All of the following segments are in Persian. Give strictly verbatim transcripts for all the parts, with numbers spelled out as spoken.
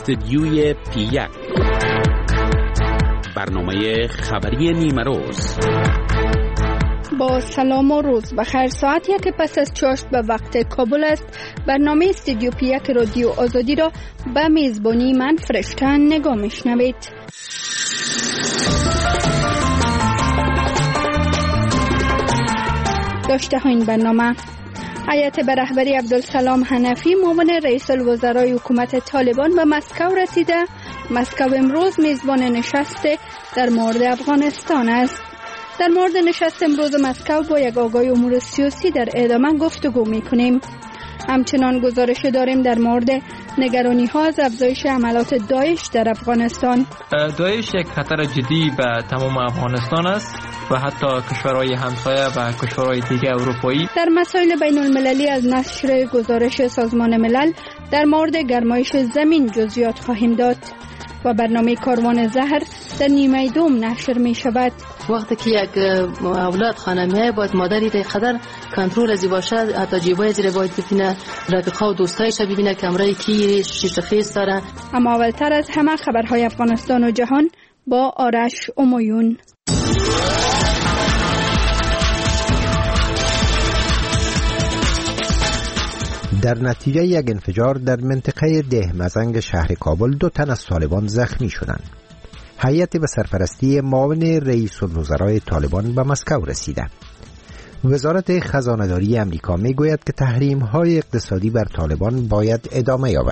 استدیوی پی یک، برنامه خبری نیمه روز. با سلام و روز بخیر. ساعت یک پس از چاشت به وقت کابل است. برنامه استودیو پی یک رادیو آزادی را به میزبانی من فرشته نگاه میشنوید. داشته ها این برنامه: هیئت به رهبری عبدالسلام حنفی معاون رئیس الوزرای حکومت طالبان به مسکو رسیده. مسکو امروز میزبان نشست در مورد افغانستان است. در مورد نشست امروز مسکو با یک آگاه امور سیاسی در ادامه گفتگو میکنیم. همچنان گزارش داریم در مورد نگرانی ها از افزایش حملات داعش در افغانستان. داعش یک خطر جدی به تمام افغانستان است و حتی کشورهای همسایه و کشورهای دیگه اروپایی. در مسائل بین المللی از نشر گزارش سازمان ملل در مورد گرمایش زمین جزئیات خواهیم داد و برنامه کاروان زهر در نیمه دوم نشر می شود. وقتی که یک اولاد خانمی باید مادری در قدر کنترل ازی باشه، حتی جیبای زیر باید ببینه، رفیقا و دوستایش ببینه کمرای کی شیشه خیز داره. اما اولتر از همه خبرهای افغانستان و جهان با آرش امویون. در نتیجه یک انفجار در منطقه ده مزنگ شهر کابل دو تن از طالبان زخمی شدند. هیئت به سرپرستی معاون رئیس الوزرای طالبان به مسکو رسیده. وزارت خزانه‌داری امریکا میگوید که تحریم‌های اقتصادی بر طالبان باید ادامه یابد.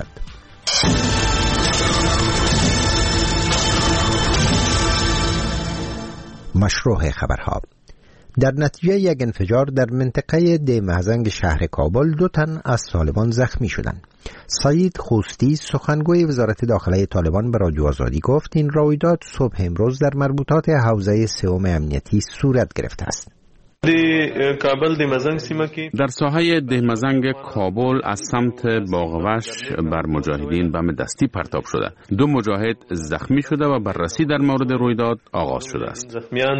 مشروع خبرها: در نتیجه یک انفجار در منطقه ده مزنگ شهر کابل دو تن از طالبان زخمی شدند. سعید خوستی سخنگوی وزارت داخله طالبان به رادیو آزادی گفت این رویداد صبح امروز در مربوطات حوزه سوم امنیتی صورت گرفته است. در ساحه ده مزنگ کابل از سمت باغوش بر مجاهدین بم دستی پرتاب شده. دو مجاهد زخمی شده و بررسی در مورد رویداد آغاز شده است.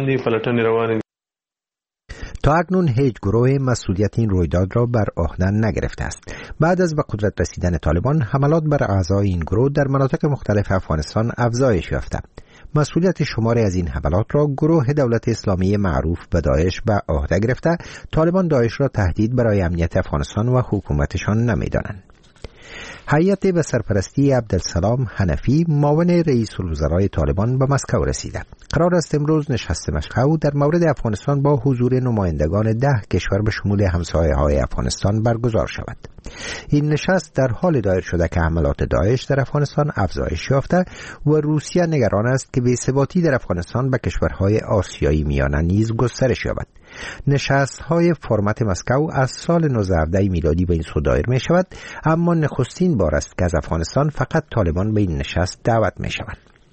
تا اکنون هیچ گروه مسئولیت این رویداد را بر عهده نگرفته است. بعد از به قدرت رسیدن طالبان، حملات بر اعضای این گروه در مناطق مختلف افغانستان افزایش یافته. مسئولیت شماری از این حملات را گروه دولت اسلامی معروف به داعش به عهده گرفته. طالبان داعش را تهدید برای امنیت افغانستان و حکومتشان نمی‌دانند. هیئت به سرپرستی عبدالسلام حنفی معاون رئیس الوزرای طالبان به مسکو رسیده. قرار است امروز نشست مسکو در مورد افغانستان با حضور نمایندگان ده کشور به شمول همسایه‌های افغانستان برگزار شود. این نشست در حال دایر شده که حملات داعش در افغانستان افزایش یافته و روسیه نگران است که بی‌ثباتی در افغانستان به کشورهای آسیایی میانه نیز گسترش یابد. نشست‌های فرمت مسکو از سال نوزده صد و هفده میلادی به این سو دایر می شود، اما نخستین بار است که از افغانستان فقط طالبان به این نشست دعوت می شوند.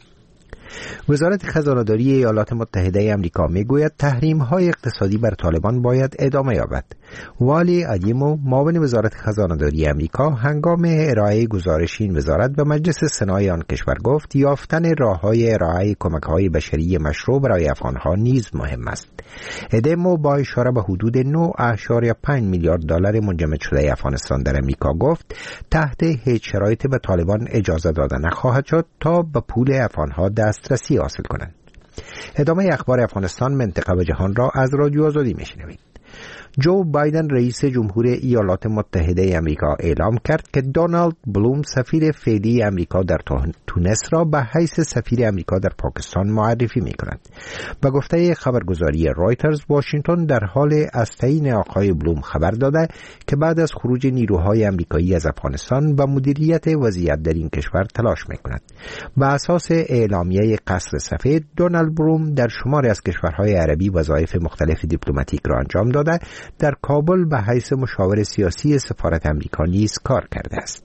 وزارت خزانه‌داری ایالات متحده آمریکا میگوید تحریم‌های اقتصادی بر طالبان باید ادامه یابد. والی ادیمو معاون وزارت خزانه‌داری آمریکا هنگام ارائه گزارش این وزارت به مجلس سنای آن کشور گفت یافتن راه‌های ارائه کمک‌های بشری مشروع برای افغان‌ها نیز مهم است. ادیمو با اشاره به حدود نه ممیز پنج میلیارد دلار منجمد شده افغانستان در آمریکا گفت تحت هیچ شرایطی به طالبان اجازه داده نخواهد شد تا به پول افغان‌ها دسترسی حاصل کنند. ادامه اخبار افغانستان، منطقه و جهان را از رادیو آزادی میشنوید. جو بایدن رئیس جمهور ایالات متحده آمریکا اعلام کرد که دونالد بلوم سفیر فعلی آمریکا در تونس را به حیث سفیر آمریکا در پاکستان معرفی می‌کند. به گفته خبرگزاری رایترز، واشنگتن در حال از تعیین آقای بلوم خبر داده که بعد از خروج نیروهای آمریکایی از افغانستان و مدیریت وضعیت در این کشور تلاش می‌کند. بر اساس اعلامیه قصر سفید، دونالد بلوم در شماری از کشورهای عربی وظایف مختلف دیپلماتیک را انجام داده، در کابل به حیث مشاور سیاسی سفارت آمریکا نیز کار کرده است.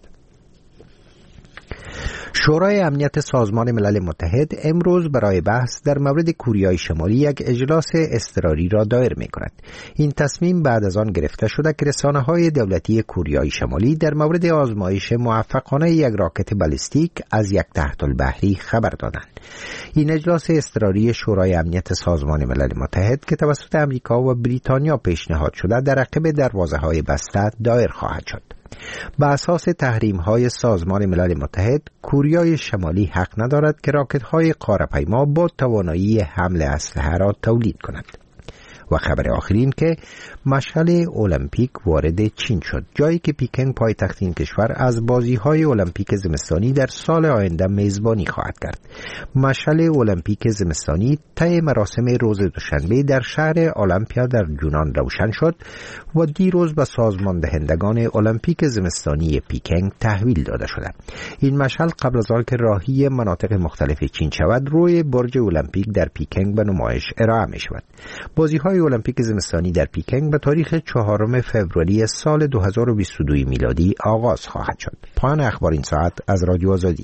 شورای امنیت سازمان ملل متحد امروز برای بحث در مورد کوریای شمالی یک اجلاس اضطراری را دایر می کند. این تصمیم بعد از آن گرفته شده که رسانه‌های دولتی کوریای شمالی در مورد آزمایش موفقانه یک راکت بالستیک از یک تحت البحری خبر دادند. این اجلاس اضطراری شورای امنیت سازمان ملل متحد که توسط آمریکا و بریتانیا پیشنهاد شده در عقب دروازه‌های بسته دایر خواهد شد. بر اساس تحریم‌های سازمان ملل متحد، کوریای شمالی حق ندارد که راکت‌های قاره‌پیما با توانایی حمل اسلحه را تولید کند. و خبر آخرین که مشعل المپیک وارد چین شد، جایی که پیکنگ پایتخت این کشور از بازی‌های المپیک زمستانی در سال آینده میزبانی خواهد کرد. مشعل المپیک زمستانی طی مراسم روز دوشنبه در شهر المپیا در یونان روشن شد و دیروز به سازمان دهندگان المپیک زمستانی پیکنگ تحویل داده شده. این مشعل قبل از آنکه راهی مناطق مختلف چین شود، روی برج المپیک در پیکنگ به نمایش ارائه می شود. بازی‌های المپیک زمستانی در پیکنگ به تاریخ چهارم فوریه سال دو هزار و بیست و دو میلادی آغاز خواهد شد. پایان اخبار این ساعت از رادیو آزادی.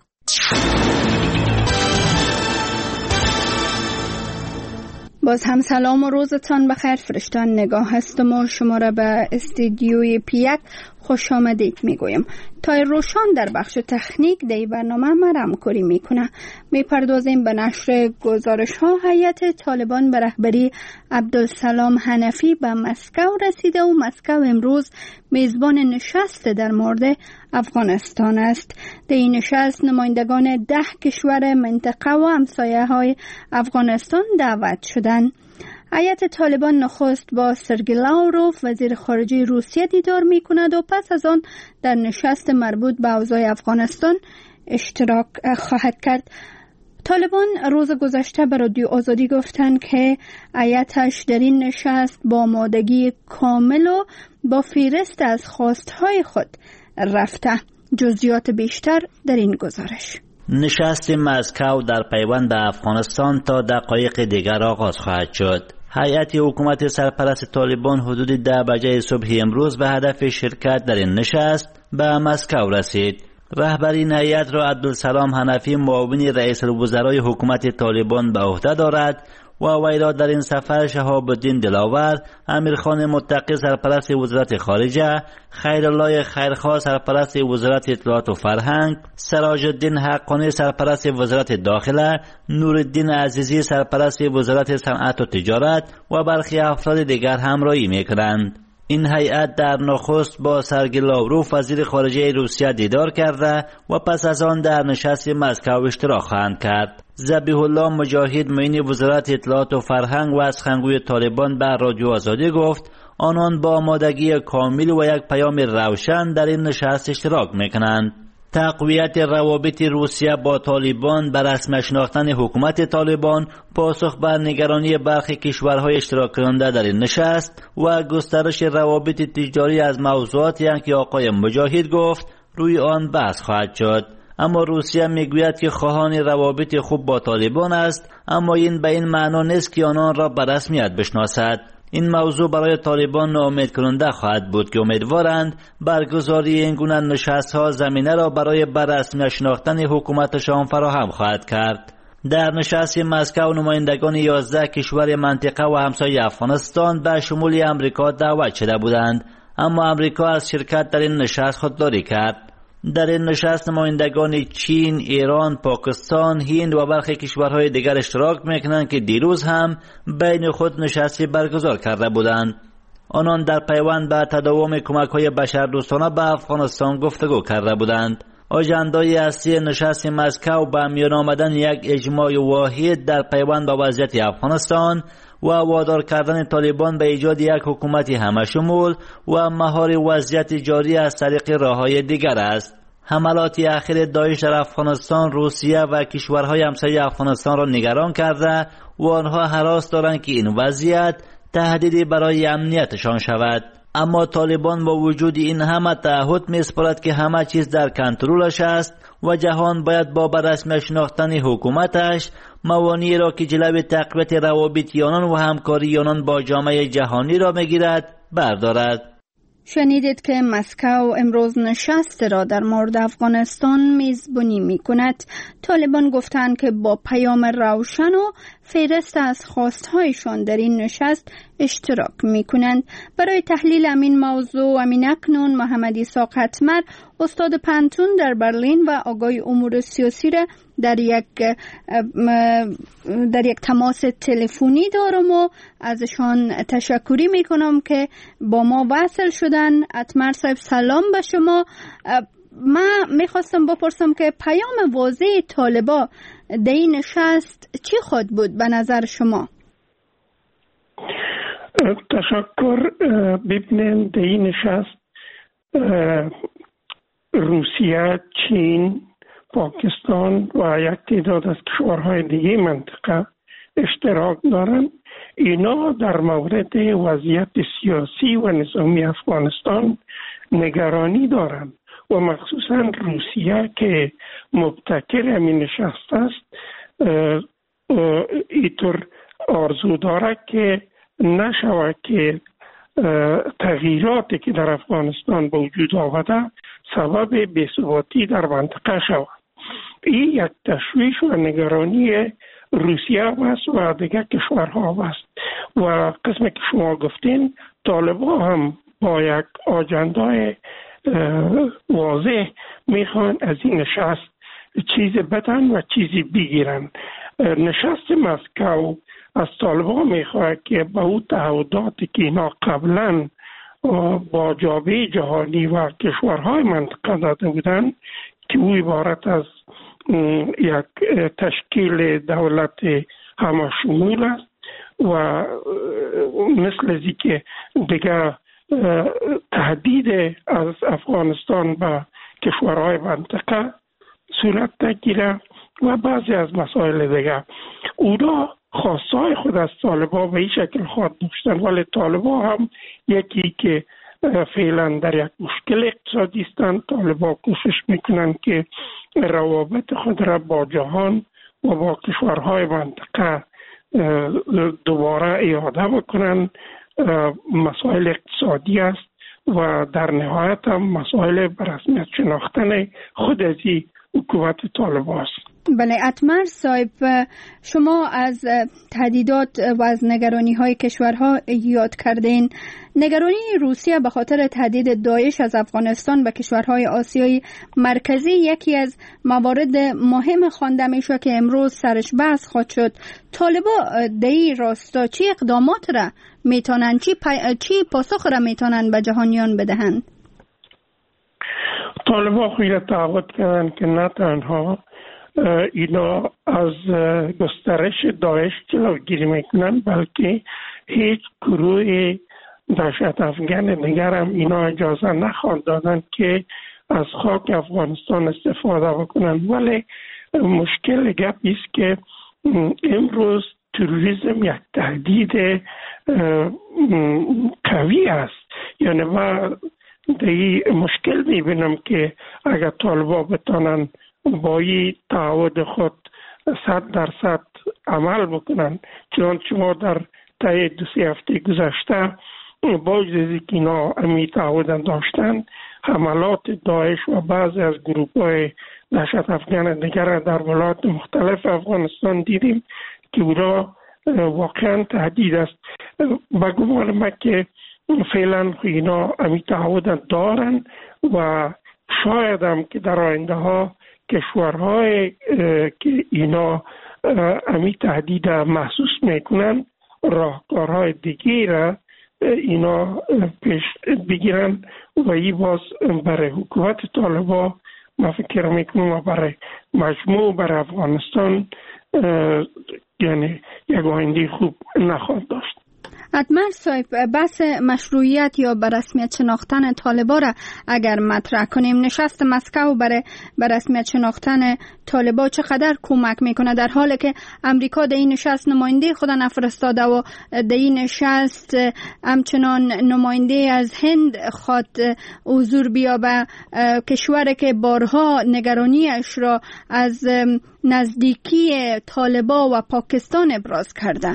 باز هم سلام و روزتان بخیر. فرشتان نگاه هستم و شما را به استودیوی پیک خوش آمدید میگویم. تای روشان در بخش تکنیک دی برنامه ما را همکاری میکنه. میپردازیم به نشر گزارش ها. هیئت طالبان به رهبری عبدالسلام حنفی به مسکو رسیده و مسکو امروز میزبان نشست در مورد افغانستان است. در این نشست نمایندگان ده کشور منطقه و همسایه های افغانستان دعوت شدند. هیئت طالبان نخست با سرگئی لاوروف وزیر خارجه روسیه دیدار می کند و پس از آن در نشست مربوط به اوضاع افغانستان اشتراک خواهد کرد. طالبان روز گذشته به رادیو آزادی گفتند که هیئتش در این نشست با آمادگی کامل و با فهرست از خواستهای خود رفته. جزئیات بیشتر در این گزارش. نشست مسکو در پیوند به افغانستان تا دقایق دیگر آغاز خواهد شد. هیئت حکومت سرپرست طالبان حدود ده بجه صبح امروز به هدف شرکت در این نشست به مسکو رسید. رهبری این هیئت را عبدالسلام حنفی معاون رئیس الوزرای حکومت طالبان به عهده دارد و وی را در این سفر شهاب الدین دلاور، امیرخان متقی سرپرست وزارت خارجه، خیرالله خیرخواه سرپرست وزارت اطلاعات و فرهنگ، سراج الدین حقانی سرپرست وزارت داخله، نورالدین عزیزی سرپرست وزارت صنعت و تجارت و برخی افراد دیگر همراهی می‌کنند. این هیئت در نخست با سرگئی لاوروف وزیر خارجه روسیه دیدار کرده و پس از آن در نشست مسکو اشتراک خواهند کرد. ذبیح الله مجاهد معین وزارت اطلاعات و فرهنگ و سخنگوی طالبان به رادیو آزادی گفت آنان با آمادگی کامل و یک پیام روشن در این نشست اشتراک میکنند. تقویت روابط روسیه با طالبان بر رسمی شناختن حکومت طالبان، پاسخ بر نگرانی برخی کشورهای اشتراک کننده در این نشست و گسترش روابط تجاری از موضوعاتی که آقای مجاهد گفت روی آن بحث خواهد شد. اما روسیه میگوید که خواهان روابط خوب با طالبان است، اما این به این معنا نیست که آنان را به رسمیت بشناسد. این موضوع برای طالبان ناامید کننده خواهد بود که امیدوارند برگزاری این گونه نشست‌ها زمینه را برای بررسمی شناختن حکومتشان فراهم خواهد کرد. در نشست مسکو نمایندگان یازده کشور منطقه و همسایه افغانستان به شمول امریکا دعوت شده بودند، اما امریکا از شرکت در این نشست خودداری کرد. در این نشست نمایندگان چین، ایران، پاکستان، هند و برخی کشورهای دیگر اشتراک میکنند که دیروز هم بین خود نشستی برگزار کرده بودند. آنان در پیوند به تداوم کمک‌های بشردوستانه به افغانستان گفتگو کرده بودند. آژندای اصلی نشست مسکو به میان آمدن یک اجماع واحد در پیوند به وضعیت افغانستان و وادار کردن طالبان به ایجاد یک حکومت همشمول و مهار وضعیت جاری از طریق راه‌های دیگر است. حملات اخیر داعش در افغانستان روسیه و کشورهای همسایه افغانستان را نگران کرده و آنها هراس دارند که این وضعیت تهدیدی برای امنیتشان شود. اما طالبان با وجود این همه تعهد می‌سپارد که همه چیز در کنترلش است و جهان باید با بررسمی شناختن حکومتش موانعی را که جلوی تقویت روابط آنان و همکاری آنان با جامعه جهانی را می‌گیرد بردارد. شنیدید که مسکو امروز نشست را در مورد افغانستان میزبانی می کند. طالبان گفتند که با پیام روشن و فهرست از خواستهایشان در این نشست اشتراک می کنند. برای تحلیل همین موضوع همین اکنون محمد اسحاق حتمر استاد پانتون در برلین و آقای امور سیاسی را در یک در یک تماس تلفنی دارم و ازشان تشکری می کنم که با ما وصل شدن. حتمر صاحب سلام به شما. من میخواستم بپرسم که پیام واضح طالبا در این نشست چی خود بود به نظر شما؟ تشکر. ببینین در این نشست روسیه، چین، پاکستان و یک تعداد از کشورهای دیگه منطقه اشتراک دارند. اینا در مورد وضعیت سیاسی و نظامی افغانستان نگرانی دارند و مخصوصا روسیه که مبتکر همین نشست است اینطور آرزو داره که نشود که تغییراتی که در افغانستان به وجود آمده سبب بی‌ثباتی در منطقه شود. این یک تشویش و نگرانی روسیه است و دیگر کشورها است و قسمی که شما گفتین طالبان هم با یک آجندای واضح میخوان از این نشست چیز بدن و چیزی بگیرن. نشست مسکو از طالبان میخواد که به او تعهداتی که اینا قبلا با جامعه جهانی و کشورهای منطقه داده بودن که او عبارت از یک تشکیل دولت همشمول است و مثل ازی که دیگه تهدید از افغانستان به کشورهای منطقه صورت نگیره و بعضی از مسائل دیگه. اونا خواستهای خود از طالبان به این شکل خواهد داشتن، ولی طالبان هم یکی که فعلا در یک مشکل اقتصادی هستند. طالبان کوشش میکنن که روابط خود را با جهان و با کشورهای منطقه دوباره اعاده بکنن. مسائل اقتصادی است و در نهایت هم مسائل به رسمیت شناختن خود از حکومت طالبان است. بله حتمر صاحب، شما از تهدیدات و از نگرانی های کشورها یاد کردین. نگرانی روسیه به خاطر تهدید داعش از افغانستان به کشورهای آسیای مرکزی یکی از موارد مهم خوانده میشه که امروز سرش بحث خواهد شد. طالبا در این راستا چی اقدامات را میتونن چی, پا... چی پاسخ را میتونن به جهانیان بدهند؟ طالبا خیلی تعهد کردن که نه تنها اینا از گسترش داعش جلوگیری میکنن بلکه هیچ گروه دهشت افغان دیگر هم اینا اجازه نخواهند دادن که از خاک افغانستان استفاده بکنن. ولی مشکل گپ است که امروز تروریسم یک تهدید قوی است. یعنی من دی مشکل میبینم که اگر طالبان بتانن با این تعهد خود صد درصد عمل بکنن، چون شما در طی دو سه هفته گذشته با اجازه که اینا امی تعهد داشتن حملات داعش و بعضی از گروه‌های دهشت افغان دیگر در ولایات مختلف افغانستان دیدیم که اونا واقعا تهدید است. به گمان من که فعلا اینا امی تعهد دارن و شاید هم که در آینده ها کشورهای که اینا امی تهدید محسوس میکنن راهکارهای دیگه را اینا پیش بگیرن و این باز برای حکومت طالبان من فکر میکنم و برای مجموع برای افغانستان یعنی یک آینده خوب نخواهد داشت. حتمر صاحب، بحث مشروعیت یا به رسمیت شناختن طالبان را اگر مطرح کنیم، نشست مسکو برای به رسمیت شناختن طالبان چقدر کمک میکنه در حالی که امریکا در این نشست نماینده خود نفرستاده و در این نشست همچنان نماینده از هند خواد حضور بیابه، کشوری که بارها نگرانیش را از نزدیکی طالبان و پاکستان ابراز کرده؟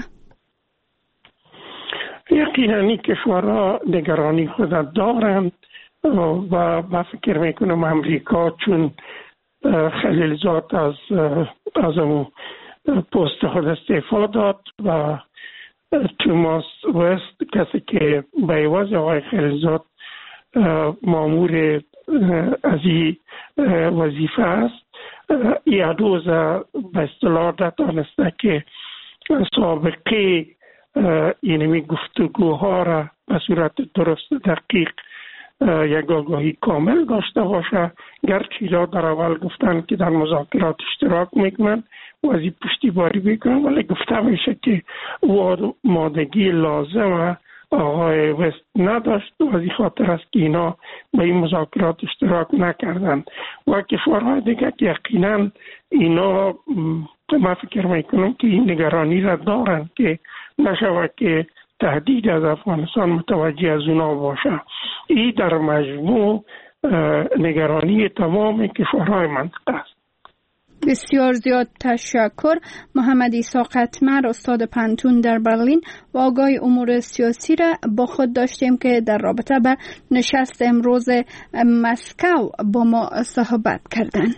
یقینا این کشورها نگرانی خود دارند و من فکر میکنم امریکا چون خلیلزاد از از اون پست خود استعفا داد و توماس وست کسی که به عوض آقای خلیلزاد مامور از این وظیفه است، این روز به اصطلاح دانسته که سابقه اینمی گفتگوها را به صورت درست دقیق یک آگاهی کامل داشته باشه. گرچه را در اول گفتن که در مذاکرات اشتراک میکنن و از این پشتیبانی میکنن، ولی گفته میشه که او مادگی لازم آقای وست نداشت و از این خاطر است که اینا به این مذاکرات اشتراک نکردن. و کشورهای دیگه که یقینا اینا من فکر میکنم که این نگرانی را دارن که نشود که تهدید از افغانستان متوجه از اونا باشه. این در مجموع نگرانی تمام کشورهای منطقه است. بسیار زیاد تشکر. محمد عیسی قطمر، استاد پانتون در برلین و آگاه امور سیاسی را با خود داشتیم که در رابطه به نشست امروز مسکو با ما صحبت کردند.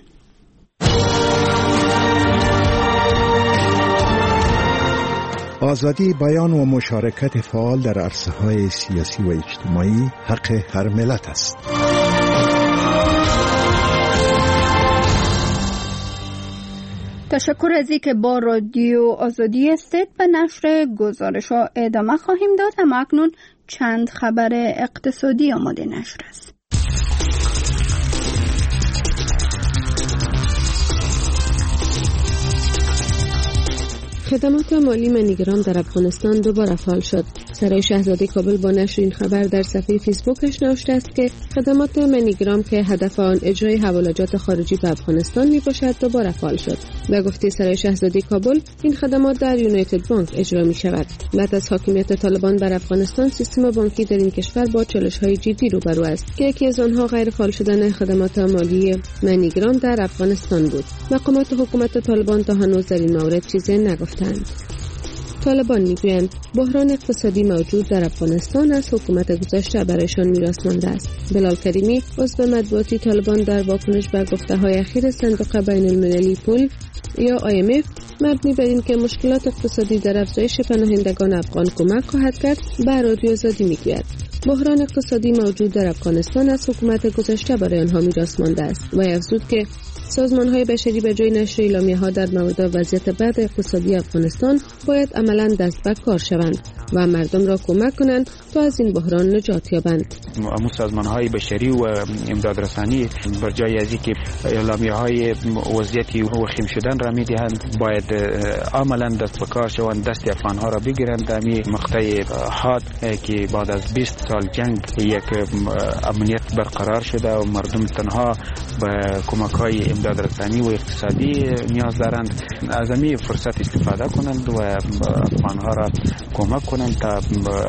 آزادی بیان و مشارکت فعال در عرصه‌های سیاسی و اجتماعی حق هر ملت است. تشکر از اینکه با رادیو آزادی استید به نشر گزارش ها ادامه خواهیم داد. اما اکنون چند خبر اقتصادی آماده نشر است. خدمات مالی منیگرام در افغانستان دوباره فعال شد. سرای شاهزاده کابل با نشر این خبر در صفحه فیسبوکش نوشته است که خدمات منیگرام که هدف آن اجرای حوالجات خارجی به افغانستان می باشد دوباره فعال شد. به گفته سرای شاهزاده کابل این خدمات در یونایتد بانک اجرا می شود. بعد از حاکمیت طالبان بر افغانستان سیستم بانکی در این کشور با چالش‌های جدی روبرو است که یکی از آنها غیر فعال شدن خدمات مالی منیگرام در افغانستان بود. مقامات حکومت طالبان تا هنوز در این مورد چیزی نگفتند. طالبان میگویند بحران اقتصادی موجود در افغانستان از حکومت گذشته برایشان میراث مانده است. بلال کریمی، عضو مطبوعاتی طالبان، در واکنش به گفته‌های اخیر صندوق بین المللی پول یا آی ام اف مبنی بر این که مشکلات اقتصادی در افزایش پناهندگان افغان کمک خواهد کرد، به رادیو آزادی میگوید بحران اقتصادی موجود در افغانستان از حکومت گذشته برای آنها میراث مانده است و افزود که سازمان‌های بشری به جای نشر اعلامیه‌ها در مورد وضعیت بد اقتصادی افغانستان باید عملاً دست به کار شوند و مردم را کمک کنند تا از این بحران نجات یابند. امو سازمان‌های بشری و امدادرسانی بر جای از اینکه اعلامیه‌های وضعیتی وخیم شدن را می‌دهند، باید عملاً دست به کار شوند، دست افغان‌ها را بگیرند. در این مقطع حاد که بعد از بیست سال جنگ یک امنیت برقرار شده و مردم تنها به کمک‌های امدادرسانی و اقتصادی نیاز دارند، از این فرصت استفاده کنند و افغان‌ها را کمک کنند تا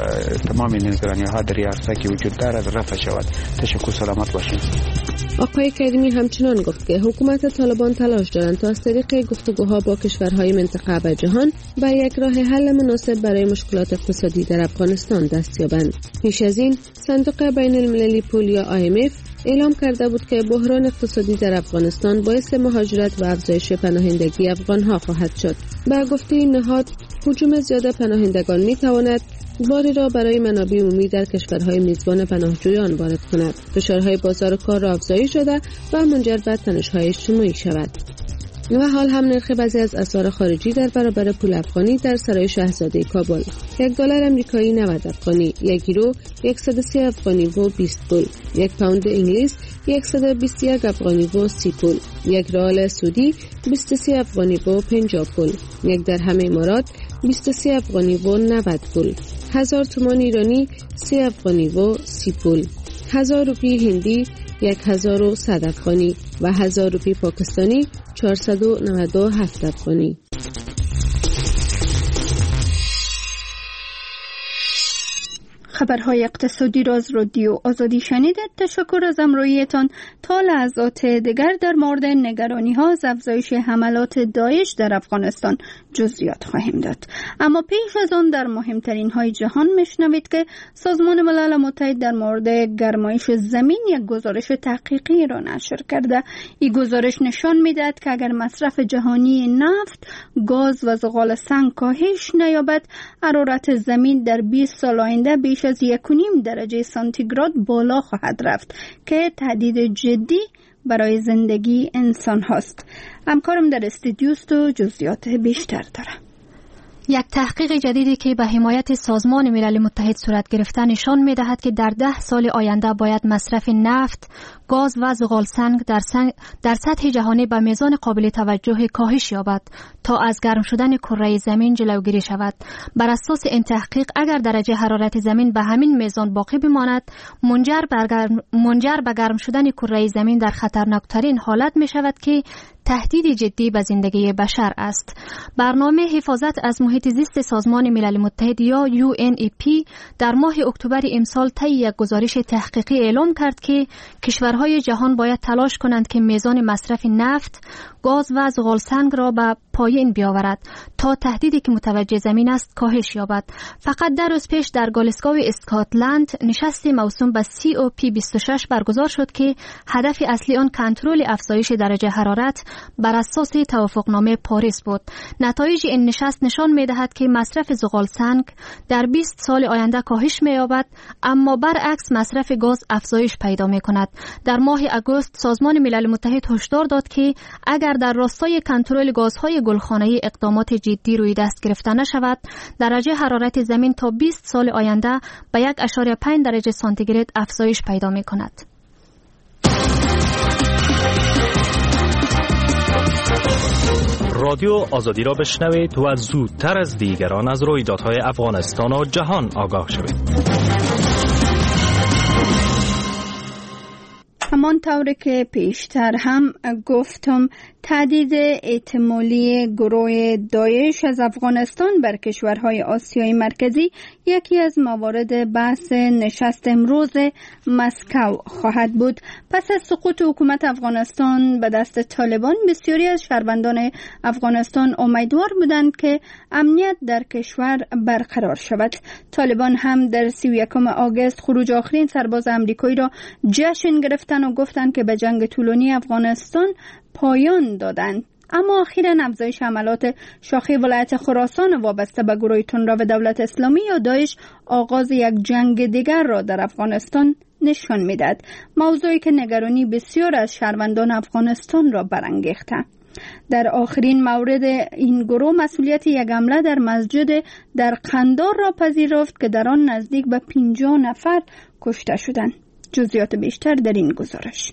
تمام نگرانی‌ها در عرصه که وجود دارد رفع شود. تشکر، سلامت باشید. آقای کریمی همچنان گفت که حکومت طالبان تلاش دارند تا از طریق گفتگوها با کشورهای منطقه و جهان به یک راه حل مناسب برای مشکلات اقتصادی در افغانستان دست یابند. پیش از این صندوق بین المللی پول یا آی ام اف اعلام کرده بود که بحران اقتصادی در افغانستان باعث مهاجرت و افزایش پناهندگی افغانها خواهد شد. به گفته این نهاد، هجوم زیاد پناهندگان می تواند باری را برای منابع عمومی در کشورهای میزبان پناهجویان وارد کند. فشارهای بازار کار را افزایش داده و منجر به تنش‌های اجتماعی شود. و حال هم نرخ بعضی از اسعار خارجی در برابر پول افغانی در سرای شاهزاده کابل: یک دلار امریکایی نود افغانی، یک یورو صد و سی افغانی و بیست پول، یک پوند انگلیس صد و بیست و یک افغانی و سی پول، یک ریال سعودی بیست و سه افغانی و پنجاه پول، یک درهم امارات بیست و سه افغانی و نود پول، هزار تومان ایرانی سی افغانی و سی پول، هزار روپی هندی یک هزار و صد افغانی و هزار روپی پاکستانی چهارصد و نود و هفت افغانی. خبرهای اقتصادی را از رادیو آزادی شنیدید. تشکر از همراهیتان. تا لحظات دیگر در مورد نگرانی ها از افزایش حملات داعش در افغانستان جزئیات خواهیم داد. اما پیش از آن در مهمترین های جهان میشنوید که سازمان ملل متحد در مورد گرمایش زمین یک گزارش تحقیقی را نشر کرده. این گزارش نشان میدهد که اگر مصرف جهانی نفت، گاز و زغال سنگ کاهش نیابد، حرارت زمین در بیست سال آینده بیش از یک و نیم درجه سانتیگراد بالا خواهد رفت که تهدید جدی برای زندگی انسان هاست. همکارم در استودیو است و جزئیات بیشتر داره. یک تحقیق جدیدی که به حمایت سازمان ملل متحد صورت گرفته نشان می‌دهد که در ده سال آینده باید مصرف نفت، گاز و زغال سنگ در, سنگ در سطح جهانی به میزان قابل توجه کاهش یابد تا از گرم شدن کره زمین جلوگیری شود. بر اساس این تحقیق اگر درجه حرارت زمین به همین میزان باقی بماند، منجر به گرم, منجر به گرم شدن کره زمین در خطرناکترین حالت می شود که تهدید جدی به زندگی بشر است. برنامه حفاظت از محیط زیست سازمان ملل متحد یا یو ان ای پی در ماه اکتبر امسال طی یک گزارش تحقیقی اعلام کرد که کشورهای جهان باید تلاش کنند که میزان مصرف نفت، گاز و زغال سنگ را به پایین بیاورد تا تهدیدی که متوجه زمین است کاهش یابد. فقط در روز پیش در گلاسگو اسکاتلند نشست موسوم به سی او پی بیست و شش برگزار شد که هدف اصلی آن کنترل افزایش درجه حرارت بر اساس توافقنامه پاریس بود. نتایج این نشست نشان می‌دهد که مصرف زغال سنگ در بیست سال آینده کاهش می‌یابد، اما برعکس مصرف گاز افزایش پیدا می‌کند. در ماه اگوست سازمان ملل متحد هشدار داد که اگر در راستای کنترل گازهای گلخانه‌ای اقدامات جدی روی دست گرفته نشود، درجه حرارت زمین تا بیست سال آینده به یک اشاره پنج درجه سانتیگراد افزایش پیدا می‌کند. رادیو آزادی را بشنوید و زودتر از دیگران از رویدادهای افغانستان و جهان آگاه شوید. همان طوری که پیشتر هم گفتم، تهدید احتمالی گروه داعش از افغانستان بر کشورهای آسیای مرکزی یکی از موارد بحث نشست امروز مسکو خواهد بود. پس از سقوط حکومت افغانستان به دست طالبان، بسیاری از شهروندان افغانستان امیدوار بودند که امنیت در کشور برقرار شود. طالبان هم در سی و یکم آگوست خروج آخرین سرباز آمریکایی را جشن گرفتند و گفتند که به جنگ طولانی افغانستان پایان دادند. اما اخیراً افزایش حملات شاخه ولایت خراسان وابسته به گروه تندرو دولت اسلامی یا داعش آغاز یک جنگ دیگر را در افغانستان نشان می‌دهد، موضوعی که نگرانی بسیار از شهروندان افغانستان را برانگیخته. در آخرین مورد این گروه مسئولیت یک حمله در مسجد در قندار را پذیرفت که در آن نزدیک به پنجاه نفر کشته شدند. جزئیات بیشتر در این گزارش.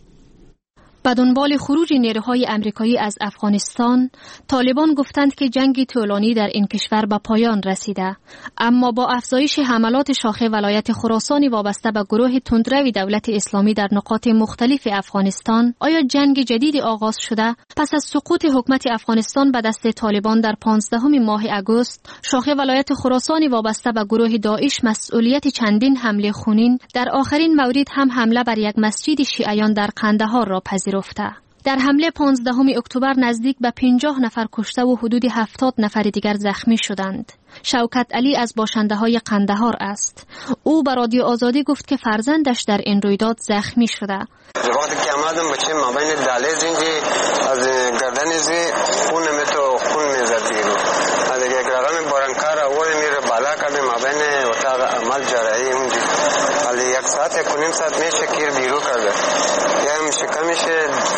به دنبال خروج نیروهای آمریکایی از افغانستان، طالبان گفتند که جنگ طولانی در این کشور به پایان رسیده، اما با افزایش حملات شاخه ولایت خراسان وابسته به گروه تندرو دولت اسلامی در نقاط مختلف افغانستان، آیا جنگ جدیدی آغاز شده؟ پس از سقوط حکومت افغانستان به دست طالبان در پانزدهم ماه اگوست، شاخه ولایت خراسان وابسته به گروه داعش مسئولیت چندین حمله خونین، در آخرین مورد هم حمله بر یک مسجد شیعیان در قندهار را پذیرفت. در حمله پانزدهم اکتبر نزدیک به پنجاه نفر کشته و حدود هفتاد نفر دیگر زخمی شدند. شوکت علی از باشنده های قندهار است. او به رادیو آزادی گفت که فرزندش در این رویداد زخمی شده. وقتی که آمدم بچه ما بین دهلیز اینجی از گردن زی خون میتو خون میزد بیرون. از یک رقم بارنکار اول میره بالا کرده ما بین اتاق عمل جراحی اونجی. ولی یک ساعت یک و نیم ساعت میشه کیر بیرون کرده. یه شکمش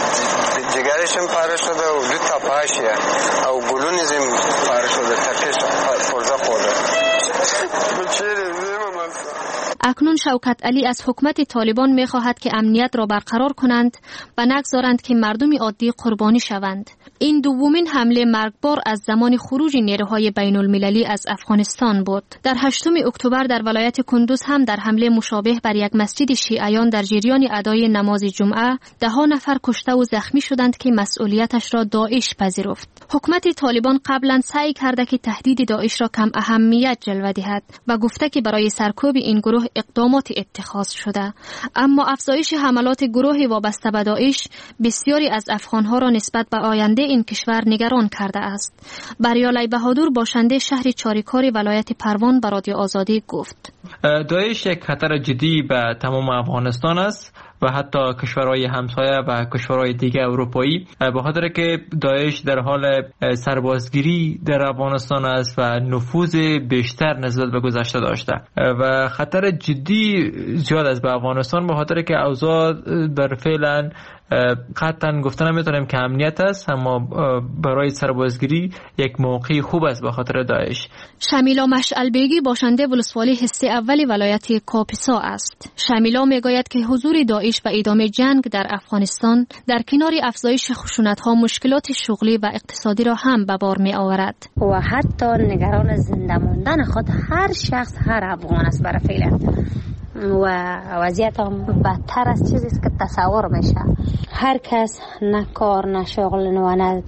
جگرشم پاره شده و دو تا پاشه او گلونیزم پاره شده تکش فرزا خورده. اکنون شوکت علی از حکومت طالبان می خواهد که امنیت را برقرار کنند و نگذارند که مردم عادی قربانی شوند. این دومین حمله مرگبار از زمان خروج نیروهای بین المللی از افغانستان بود. در هشتم اکتبر در ولایت کندوز هم در حمله مشابه بر یک مسجد شیعیان در جریان ادای نماز جمعه ده ها نفر کشته و زخمی شدند که مسئولیتش را داعش پذیرفت. حکومت طالبان قبلا سعی کرده که تهدید داعش را کم اهمیت جلوه دهد و گفته که برای سرکوب این گروه اقدامات اقدامات اتخاذ شده، اما افزایش حملات گروه وابسته به داعش بسیاری از افغانها را نسبت به آینده این کشور نگران کرده است. بریالی بهادور باشنده شهر چاریکار ولایت پروان به رادیو آزادی گفت: داعش یک خطر جدی به تمام افغانستان است و حتی کشورهای همسایه و کشورهای دیگه اروپایی، به خاطر که داعش در حال سربازگیری در افغانستان است و نفوذ بیشتر نسبت به گذشته داشته و خطر جدی زیاد است به افغانستان، به خاطر که اوضاع در فعلا قطعا گفته نمیتونیم که امنیت است، اما برای سربازگیری یک موقع خوب است به خاطر داعش. شمیلا مشعل بیگی باشنده ولسوالی حصه اولی ولایت کاپیسا است. شمیلا میگوید که حضور داعش و ادامه جنگ در افغانستان در کنار افزایش خشونت‌ها مشکلات شغلی و اقتصادی را هم به بار می آورد و حتی نگران زنده ماندن خود هر شخص، هر افغان است برای فعلا و وضعیت هم بدتر از چیزی است که تصور میشه. هر کس نه کار، نه شغل، نه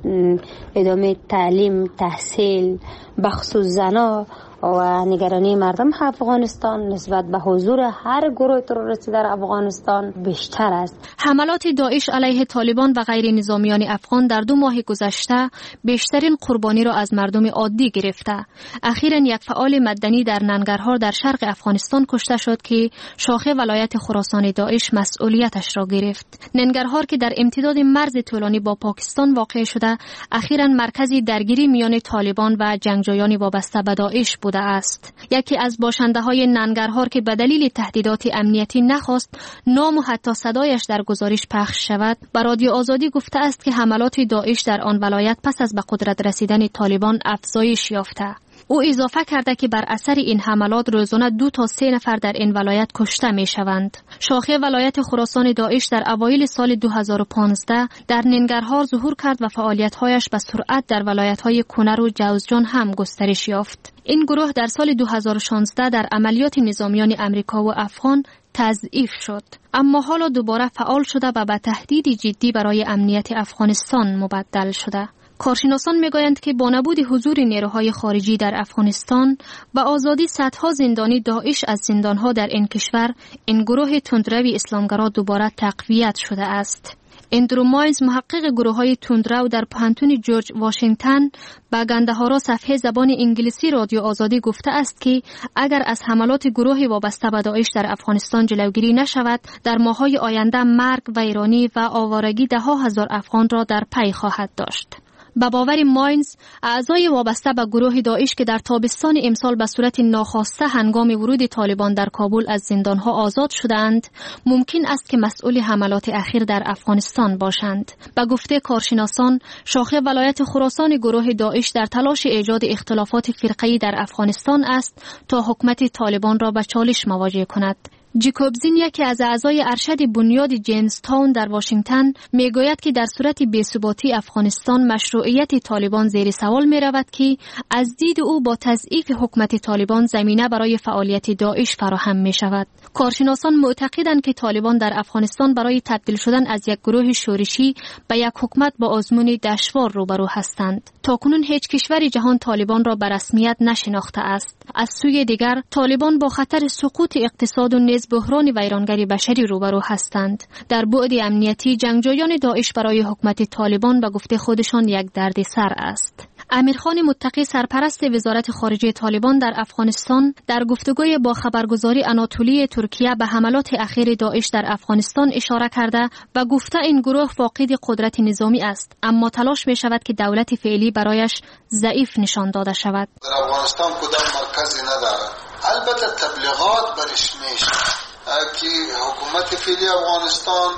ادامه تعلیم، تحصیل، بخصوص زنا و نگرانی مردم افغانستان نسبت به حضور هر گروه تروریستی در افغانستان بیشتر است. حملات داعش علیه طالبان و غیر نظامیان افغان در دو ماه گذشته بیشترین قربانی را از مردم عادی گرفته. اخیراً یک فعال مدنی در ننگرهار در شرق افغانستان کشته شد که شاخه ولایت خراسان داعش مسئولیتش را گرفت. ننگرهار که در امتداد مرز طولانی با پاکستان واقع شده، اخیراً مرکزی درگیری میان طالبان و جنگجویان وابسته به داعش بوده است. یکی از باشنده های ننگرهار که به دلیل تهدیدات امنیتی نخواست نام و حتی صدایش در گزارش پخش شود، به رادیو آزادی گفته است که حملات داعش در آن ولایت پس از به قدرت رسیدن طالبان افزایش یافته. او اضافه کرده که بر اثر این حملات روزانه دو تا سه نفر در این ولایت کشته می شوند. شاخه ولایت خراسان داعش در اوایل سال دو هزار و پانزده در ننگرهار ظهور کرد و فعالیت‌هایش به سرعت در ولایت‌های کنر و جوزجان هم گسترش یافت. این گروه در سال دو هزار و شانزده در عملیات نظامیان امریکا و افغان تضعیف شد، اما حالا دوباره فعال شده و به تهدید جدی برای امنیت افغانستان مبدل شده. کارشناسان میگویند که با نبود حضور نیروهای خارجی در افغانستان و آزادی صدها زندانی داعش از زندانها در این کشور، این گروه تندروی اسلامگرا دوباره تقویت شده است. اندرو مایلز، محقق گروه‌های تندرو در پوهنتون جورج واشنگتن، به گنده‌ها صفحه زبان انگلیسی رادیو آزادی گفته است که اگر از حملات گروه وابسته به داعش در افغانستان جلوگیری نشود، در ماه‌های آینده مرگ، ویرانی و آوارگی ده‌ها هزار افغان را در پی خواهد داشت. به باور ماینز، اعضای وابسته به گروه داعش که در تابستان امسال به صورت ناخواسته هنگام ورود طالبان در کابل از زندانها آزاد شدند، ممکن است که مسئول حملات اخیر در افغانستان باشند. به گفته کارشناسان، شاخه ولایت خراسان گروه داعش در تلاش ایجاد اختلافات فرقه‌ای در افغانستان است تا حکومت طالبان را به چالش مواجه کند. جیکوبزین، یکی از اعضای ارشد بنیاد جیمز تاون در واشنگتن، میگوید که در صورت بی‌ثباتی افغانستان مشروعیت طالبان زیر سوال می رود که از دید او با تضعیف حکومت طالبان زمینه برای فعالیت داعش فراهم می شود. کارشناسان معتقدند که طالبان در افغانستان برای تبدیل شدن از یک گروه شورشی به یک حکومت با آزمون دشوار روبرو هستند. تاکنون هیچ کشور جهان طالبان را به رسمیت نشناخته است. از سوی دیگر طالبان با خطر سقوط اقتصاد و نیز بحران ویرانگری بشری روبرو هستند. در بعد امنیتی، جنگجویان داعش برای حکومت طالبان به گفته خودشان یک دردسر است. امیرخان متقی، سرپرست وزارت خارجه طالبان در افغانستان، در گفتگوی با خبرگزاری آناتولی ترکیه به حملات اخیر داعش در افغانستان اشاره کرده و گفته این گروه فاقد قدرت نظامی است، اما تلاش می شود که دولت فعلی برایش ضعیف نشان داده شود. در افغانستان کدام مرکزی نداره. البته تبلیغات برش میشه که حکومت فعلی افغانستان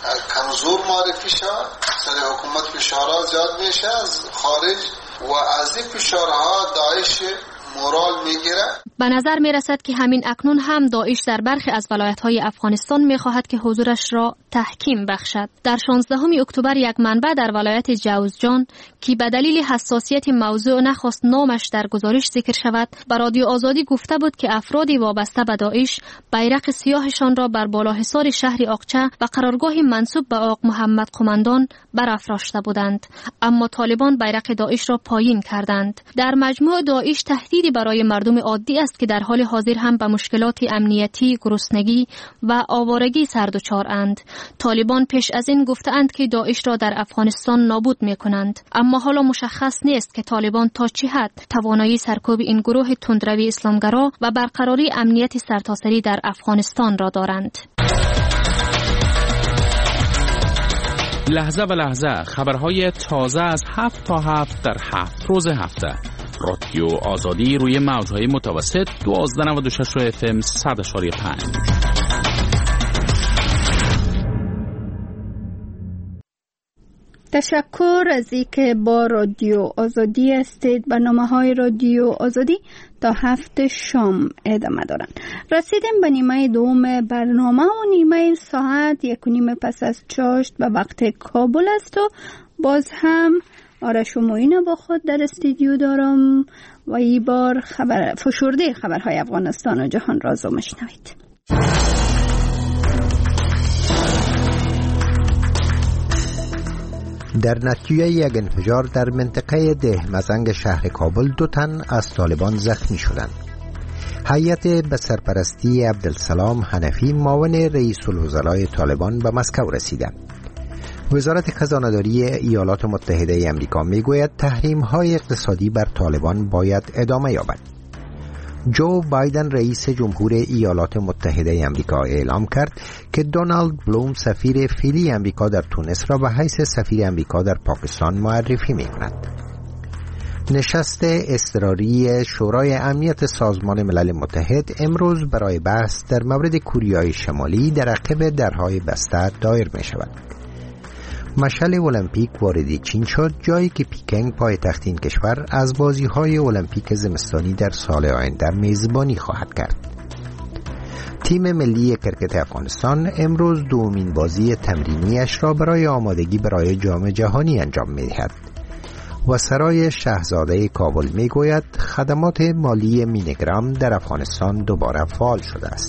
کمزور معرفی شد، سر حکومت فشارها زیاد میشه از خارج و از این فشارها داعش مورال میگیره. به نظر میرسد که همین اکنون هم داعش در برخی از ولایت‌های افغانستان میخواهد که حضورش را تحکیم بخشد. در شانزدهم اکتبر یک منبع در ولایت جوزجان که به دلیل حساسیت موضوع نخواست نامش در گزارش ذکر شود، به رادیو آزادی گفته بود که افرادی وابسته به داعش بیرق سیاهشان را بر بالاحصار شهر آقچه و قرارگاه منسوب به آق محمد قماندان برافراشته بودند، اما طالبان بیرق داعش را پایین کردند. در مجموع داعش تهدید تهدیدی برای مردم عادی است که در حال حاضر هم به مشکلات امنیتی، گرسنگی و آوارگی سردوچارند. طالبان پیش از این گفتند که داعش را در افغانستان نابود می‌کنند، اما حالا مشخص نیست که طالبان تا چه حد توانایی سرکوب این گروه تندروی اسلامگرا و برقراری امنیت سرتاسری در افغانستان را دارند. لحظه و لحظه خبرهای تازه از هفت تا هفت در هفت روز هفته. رادیو آزادی روی موجهای متوسط دوازده نود و شش اف ام صد و پنج. تشکر از اینکه با رادیو آزادی هستید. برنامه‌های رادیو آزادی تا هفت شام ادامه دارند. رسیدیم به نیمه دوم برنامه و نیمه ساعت یک و نیم پس از چاشت به وقت کابل است و باز هم آرش و معین با خود در استودیو دارم و این بار خبر فشرده خبرهای افغانستان و جهان را زو مشنوید. در نتیجه یک انفجار در منطقه ده مزنگ شهر کابل دو تن از طالبان زخمی شدند. هیئت به سرپرستی عبدالسلام حنفی معاون رئیس الوزرای طالبان به مسکو رسیده. وزارت خزانه‌داری ایالات متحده آمریکا میگوید تحریم‌های اقتصادی بر طالبان باید ادامه یابد. جو بایدن رئیس جمهور ایالات متحده آمریکا اعلام کرد که دونالد بلوم سفیر فعلی آمریکا در تونس را به حیث سفیر آمریکا در پاکستان معرفی می‌کند. نشست اضطراری شورای امنیت سازمان ملل متحد امروز برای بحث در مورد کوریای شمالی در عقب درهای بسته دایر می‌شود. مشعل المپیک وارد چین شد، جایی که پیکنگ پایتخت این کشور از بازی‌های المپیک زمستانی در سال آینده میزبانی خواهد کرد. تیم ملی کرکت افغانستان امروز دومین بازی تمرینیش را برای آمادگی برای جام جهانی انجام می‌دهد و سرای شاهزاده کابل میگوید خدمات مالی مینیگرام در افغانستان دوباره فعال شده است.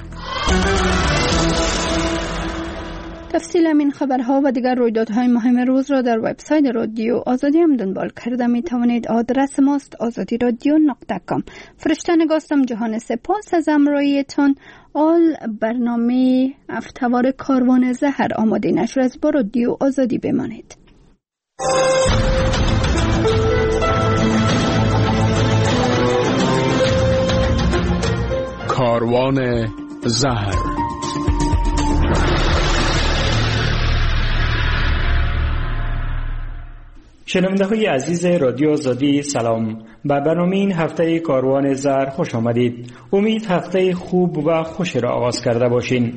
تفصیل این خبرها و دیگر رویدادهای مهم روز را در وبسایت رادیو آزادی هم دنبال کرده می توانید. آدرس ماست آزادی رادیو نقطه کام. فرشته نگاستم جهان سپاس از همراهیتان. آل برنامه هفته‌وار کاروان زهر آماده نشر از با رادیو آزادی بمانید. کاروان زهر. شنونده های عزیز رادیو آزادی سلام. به برنامه این هفته کاروان زهر خوش آمدید. امید هفته خوب و خوش را آغاز کرده باشین.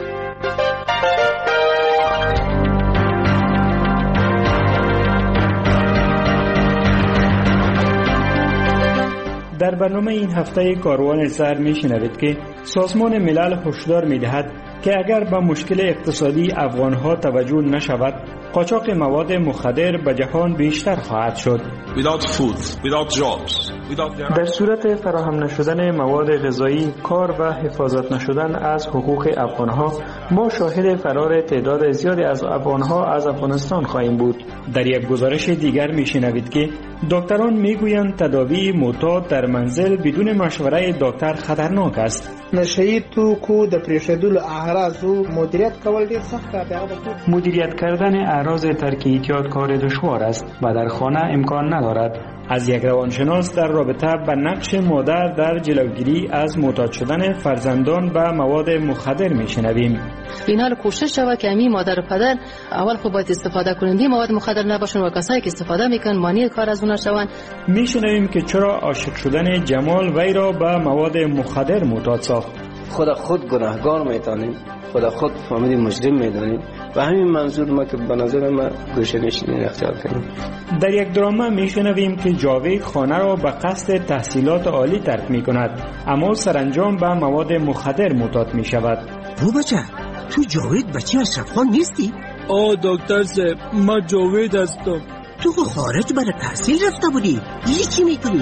در برنامه این هفته کاروان زهر می شنوید که سازمان ملل هشدار می دهد که اگر به مشکل اقتصادی افغانها توجه نشود، قاچاق مواد مخدر به جهان بیشتر خواهد شد. Without food, without jobs, without... در صورت فراهم نشدن مواد غذایی، کار و حفاظت نشدن از حقوق افغانها، ما شاهد فرار تعداد زیادی از افغانها از افغانستان خواهیم بود. در یک گزارش دیگر میشنوید که دکتران میگویند تداوی معتاد در منزل بدون مشوره دکتر خطرناک است. نشه‌ای توکو د پریښودلو اعراضو مدیریت کول ډیر سخت دی. مدیریت کردن اعراض ترک اعتیاد کار دشوار است و در خانه امکان ندارد. از یک روانشناس در رابطه به نقش مادر در جلوگیری از معتاد شدن فرزندان به مواد مخدر میشنویم. اینا رو کوشش شود که امی مادر و پدر اول خود باید استفاده کننده مواد مخدر نباشن و کسایی که استفاده میکنن مانع کار از اونها شوند. میشنویم که چرا عاشق شدن جمال وی را به مواد مخدر معتاد ساخت. خود خود گناهگار میدانیم، خود خود فامیل مجرم میدانیم و همین منظور ما که به نظر ما گوشه‌نشینی اختیار کنیم. در یک دراما میشنویم که جاوید خانه را به قصد تحصیلات عالی ترک میکند، اما سرانجام به مواد مخدر معتاد میشود. رو بچه، تو جاوید بچه اشرف خان نیستی؟ آه دکتر صاحب، ما جاوید هستم. تو خارج برای تحصیل رفته بودی؟ دیگه چی میکنی؟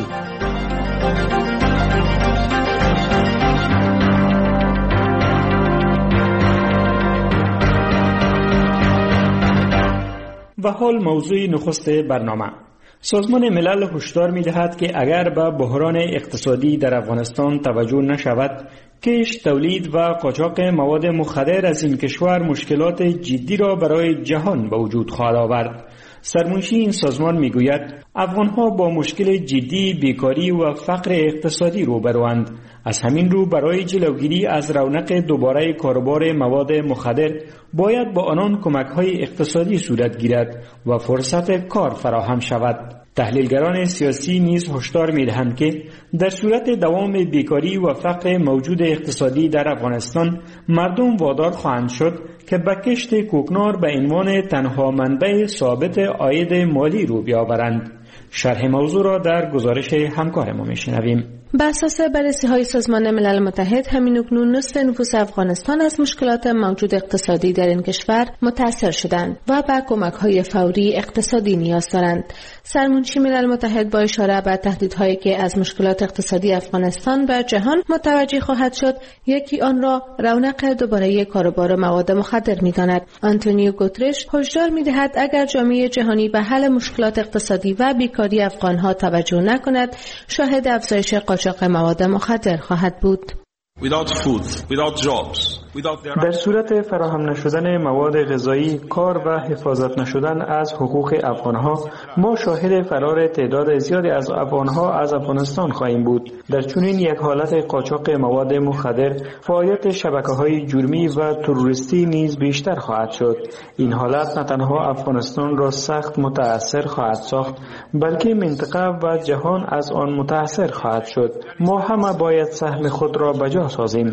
و حال موضوع نخست برنامه. سازمان ملل هشدار می‌دهد که اگر به بحران اقتصادی در افغانستان توجه نشود، کشت، تولید و قاچاق مواد مخدر از این کشور مشکلات جدی را برای جهان به وجود خواهد آورد. سرمنشی این سازمان میگوید افغانها با مشکل جدی بیکاری و فقر اقتصادی روبروند. از همین رو برای جلوگیری از رونق دوباره کاروبار مواد مخدر باید با آنان کمک‌های اقتصادی صورت گیرد و فرصت کار فراهم شود. تحلیلگران سیاسی نیز هشدار می‌دهند که در صورت دوام بیکاری و فقر موجود اقتصادی در افغانستان مردم وادار خواهند شد که به کشت کوکنار به عنوان تنها منبع ثابت عاید مالی رو بیاورند. شرح موضوع را در گزارش همکار ما می‌شنویم. بر اساس بررسی‌های سازمان ملل متحد، همین اکنون نصف نفوس افغانستان از مشکلات موجود اقتصادی در این کشور متأثر شدند و به کمک‌های فوری اقتصادی نیاز دارند. سرمنشی ملل متحد با اشاره به تهدیدهایی که از مشکلات اقتصادی افغانستان بر جهان متوجه خواهد شد، یکی آن را رونق دوباره کاروبار مواد مخدر می‌داند. آنتونیو گوترش هشدار می‌دهد اگر جامعه جهانی به حل مشکلات اقتصادی و بیکاری افغان‌ها توجه نکند، شاهد افزایش قاچاق مواد مخدر خواهد بود. Without food, without jobs, without their... در صورت فراهم نشدن مواد غذایی، کار و حفاظت نشدن از حقوق افغانها، ما شاهد فرار تعداد زیادی از افغانها از افغانستان خواهیم بود. در چنین یک حالت قاچاق مواد مخدر، فعالیت شبکه‌های جرمی و تروریستی نیز بیشتر خواهد شد. این حالت نه تنها افغانستان را سخت متأثر خواهد ساخت، بلکه منطقه و جهان از آن متأثر خواهد شد. ما همه باید سهم خود را بجا سازیم.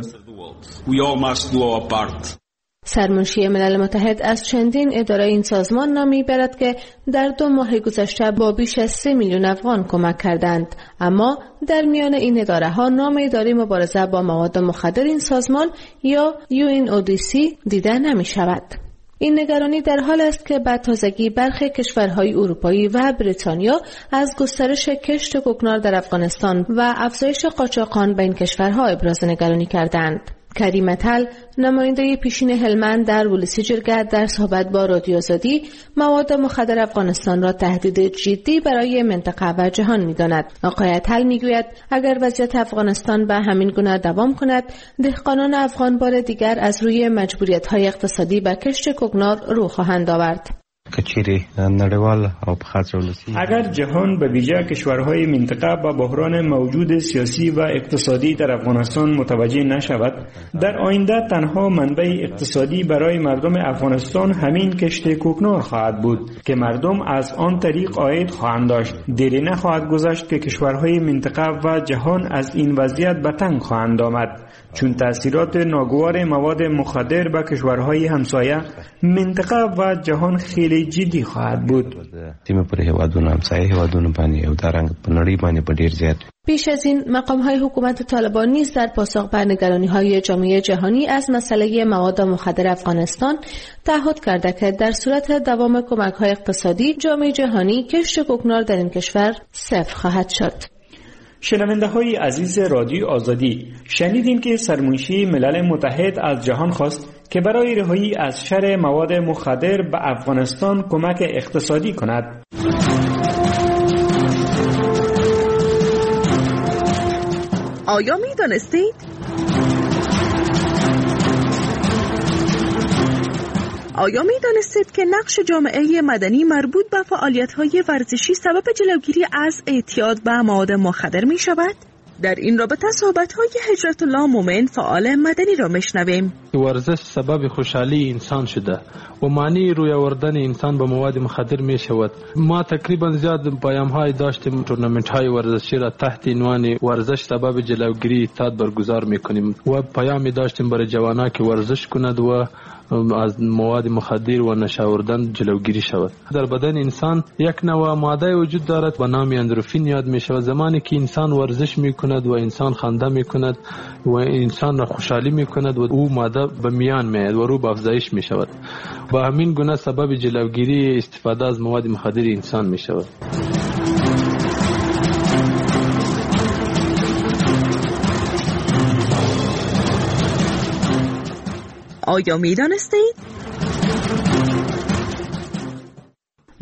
We all must do our part. سرمنشی ملل متحد از چندین اداره این سازمان نامی برد که در دو ماه گذشته با بیش از سه میلیون افغان کمک کردند، اما در میان این اداره ها نام اداره مبارزه با مواد مخدر این سازمان یا یو ان او دی سی دیده نمی شود. این نگرانی در حال است که به تازگی برخی کشورهای اروپایی و بریتانیا از گسترش کشت کوکنار در افغانستان و افزایش قاچاقان به این کشورها ابراز نگرانی کردند. کریم تل، نماینده پیشین هلمند در ولسی جرگه، در صحبت با رادیو آزادی مواد مخدر افغانستان را تهدید جدی برای منطقه و جهان می‌داند. آقای تل می‌گوید اگر وضعیت افغانستان به همین گونه دوام کند، دهقانان افغان بار دیگر از روی مجبوریت‌های اقتصادی به کشت کوکنار رو خواهند آورد. اگر جهان به ویژه کشورهای منطقه با بحران موجود سیاسی و اقتصادی در افغانستان متوجه نشود، در آینده تنها منبع اقتصادی برای مردم افغانستان همین کشت کوکنار خواهد بود که مردم از آن طریق عاید خواهند داشت. دیری نخواهد گذشت که کشورهای منطقه و جهان از این وضعیت به تنگ خواهند آمد، چون تأثیرات ناگوار مواد مخدر به کشورهای همسایه، منطقه و جهان خیلی جدی خواهد بود. پیش از این مقام‌های حکومت طالبان نیز در پاسخ به نگرانی‌های جامعه جهانی از مسئله مواد مخدر افغانستان تعهد کرده که در صورت دوام کمک‌های اقتصادی، جامعه جهانی کشت کوکنار در این کشور صفر خواهد شد. شنونده های عزیز رادیو آزادی، شنیدیم که سرمنشی ملل متحد از جهان خواست که برای رهایی از شر مواد مخدر به افغانستان کمک اقتصادی کند. آیا می دانستید؟ آیا می دانستید که نقش جامعه مدنی مربوط به فعالیت‌های ورزشی سبب جلوگیری از اعتیاد به مواد مخدر می شود؟ در این رابطه صحبت‌های هجرت الله مومن فعال مدنی را میشنویم. ورزش سبب خوشحالی انسان شده و معنی روی آوردن انسان به مواد مخدر می شود. ما تقریبا زیاد پیام‌های داشتیم، تورنمنت‌های ورزشی را تحت عنوان ورزش سبب جلوگیری اعتیاد برگزار می‌کنیم و پیامی داشتیم برای جوانان که ورزش کند و از مواد مخدر و نشه آوردن جلوگیری شود. در بدن انسان یک نوع ماده وجود دارد به نام اندروفین یاد می شود. زمانی که انسان ورزش می کند و انسان خنده می کند و انسان را خوشحالی می کند و او ماده به میان می آید و رو به افزایش می شود. با همین گونه سبب جلوگیری استفاده از مواد مخدر انسان می شود. آیا می دانستید؟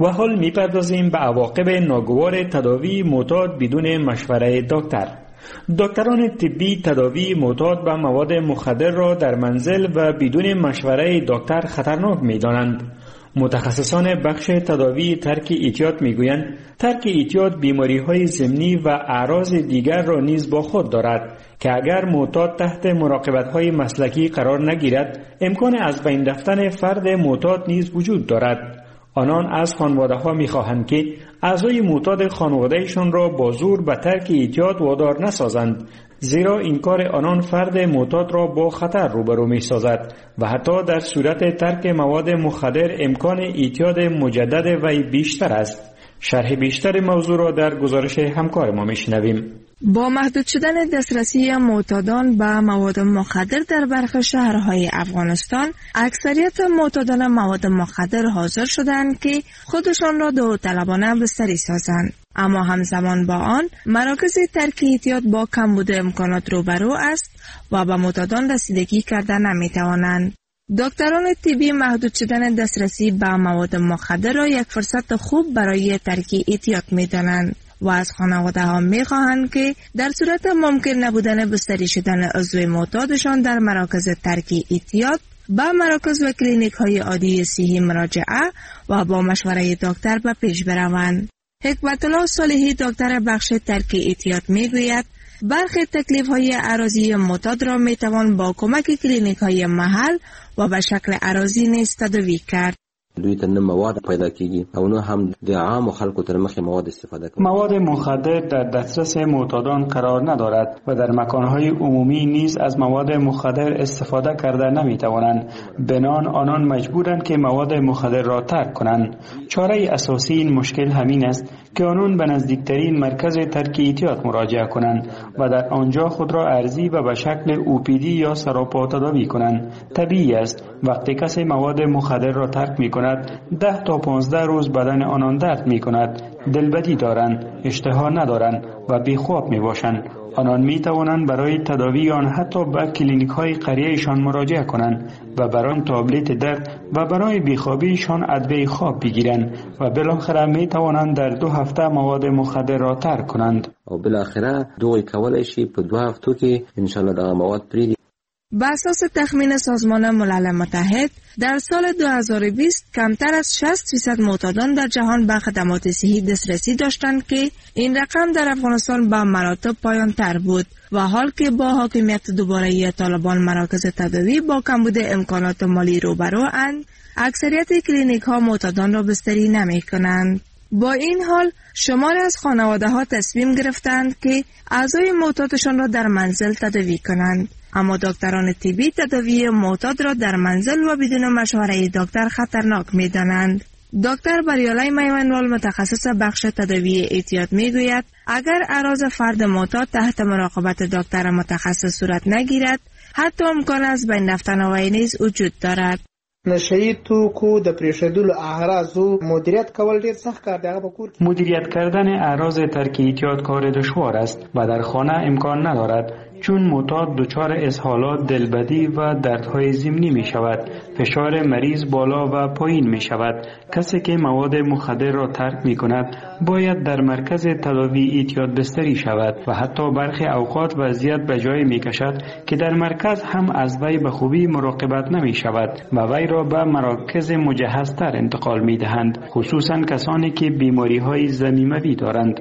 و حال میپردازیم به عواقب ناگوار تداوی معتاد بدون مشوره دکتر. دکتران طبی تداوی معتاد به مواد مخدر را در منزل و بدون مشوره دکتر خطرناک می‌دانند. متخصصان بخش تداوی ترک اعتیاد میگویند ترک اعتیاد بیماری‌های ضمنی و اعراض دیگر را نیز با خود دارد که اگر معتاد تحت مراقبت‌های مسلکی قرار نگیرد امکان از بین رفتن فرد معتاد نیز وجود دارد. آنان از خانواده‌ها می‌خواهند که اعضای معتاد خانواده‌شان را با زور به ترک اعتیاد وادار نسازند، زیرا این کار آنان فرد معتاد را با خطر روبرو می‌سازد و حتی در صورت ترک مواد مخدر امکان اعتیاد مجدد وی بیشتر است. شرح بیشتر موضوع را در گزارش همکار ما می‌شنویم. با محدود شدن دسترسی معتادان به مواد مخدر در برخی شهرهای افغانستان، اکثریت معتادان مواد مخدر حاضر شدند که خودشان را داوطلبانه بستری سازند. اما همزمان با آن مراکز ترک اعتیاد با کمبود امکانات روبرو است و به معتادان رسیدگی کرده نمی‌توانند. دکتران طبی محدود شدن دسترسی به مواد مخدر را یک فرصت خوب برای ترک اعتیاد می‌دانند و از خانواده ها می خواهند که در صورت ممکن نبودن بستری شدن عضو معتادشان در مراکز ترک اعتیاد به مراکز و کلینیک های عادی صحی مراجعه و با مشوره دکتر به پیش بروند. حکمت الله صالحی دکتر بخش ترک اعتیاد می گوید برخی تکلیف های اراضی معتاد را می توان با کمک کلینیک های محل و به شکل اراضی نیز تداوی کرد. دوی ته مواد پیدا کیږي او نو هم د عام خلکو تر مخه مواد استفاده کوي. مواد مخدر در دسترس معتادان قرار ندارد و در مکانهای عمومی نیز از مواد مخدر استفاده کرده نمیتوانند. بنان آنان مجبورند که مواد مخدر را ترک کنند. چاره اساسی این مشکل همین است که آنان به نزدیکترین مرکز ترک اعتیاد مراجعه کنند و در آنجا خود را ارزی و به شکل او پی دی یا سراپا تداوی کنند. طبیعی است وقتی کسی مواد مخدر را ترک می‌کند ده تا پانزده روز بدن آنان درد می کند، دلبدی دارند، اشتها ندارند و بیخواب می باشند. آنان می توانند برای تداوی آن حتی به کلینیک های قریه‌شان مراجعه کنند و برای تابلت درد و برای بیخوابیشان ادویه خواب بگیرند و بالاخره می توانند در دو هفته مواد مخدر را ترک کنند. او بالاخره دوی کولای شي په دو هفتو کې ان شاء الله دا مواد پریدي. بر اساس تخمین سازمان ملل متحد در سال دو هزار و بیست کمتر از شصت درصد معتادان در جهان به خدمات صحی دسترسی داشتند که این رقم در افغانستان به مراتب پایان تر بود و حال که با حاکمیت دوباره طالبان مراکز تداوی با کمبود امکانات مالی روبرو اند، اکثریت کلینیک ها معتادان را بستری نمی کنند. با این حال شماری از خانواده ها تصمیم گرفتند که اعضای معتادشان را در منزل تداوی کنند. اما دکتران طبی تداوی معتاد را در منزل و بدون مشوره دکتر خطرناک می دانند. دکتر بریالای میمنوال متخصص بخش تداوی اعتیاد می گوید اگر اعراض فرد معتاد تحت مراقبت دکتر متخصص صورت نگیرد، حتی امکان از بین رفتن وی نیز وجود دارد. نشئی توکو د پریښودلو اعراضو مدیریت کول ډیر سخت کار دی. هغه په کور کې مدیریت کردن اعراض ترک اعتیاد کار دشوار است و در خانه امکان ندارد، چون معتاد دچار اسهالات، دلبدی و دردهای ضمنی می شود. فشار مریض بالا و پایین می شود. کسی که مواد مخدر را ترک می کند باید در مرکز تداوی اعتیاد بستری شود و حتی برخی اوقات وضعیت به جای می کشد که در مرکز هم از وی به خوبی مراقبت نمی شود و وی را به مراکز مجهزتر انتقال می دهند، خصوصا کسانی که بیماری های ضمیموی دارند.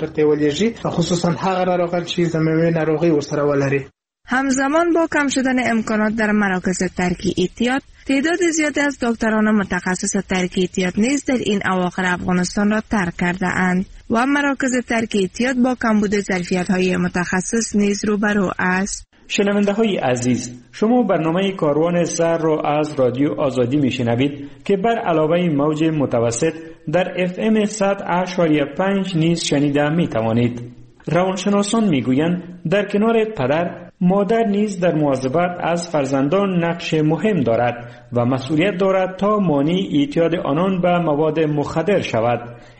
خصوصا هغه ناروغان چې ضمیموي ناروغي ورسره ولري. همزمان با کم شدن امکانات در مراکز ترک اعتیاد، تعداد زیادی از دکتران متخصص ترک اعتیاد نیز در این اواخر افغانستان را ترک کرده اند و مراکز ترک اعتیاد با کمبود ظرفیت‌های متخصص نیز روبرو است. شنونده های عزیز، شما برنامه کاروان سر را از رادیو آزادی می شنوید که بر علاوه موج متوسط در اف ام صد و پنج و پنج نیز شنیده می توانید. روانشناسان می گویند در کنار پدر، مادر نیز در مواظبت از فرزندان نقش مهم دارد و مسئولیت دارد تا مانع اعتیاد آنان به مواد مخدر شود.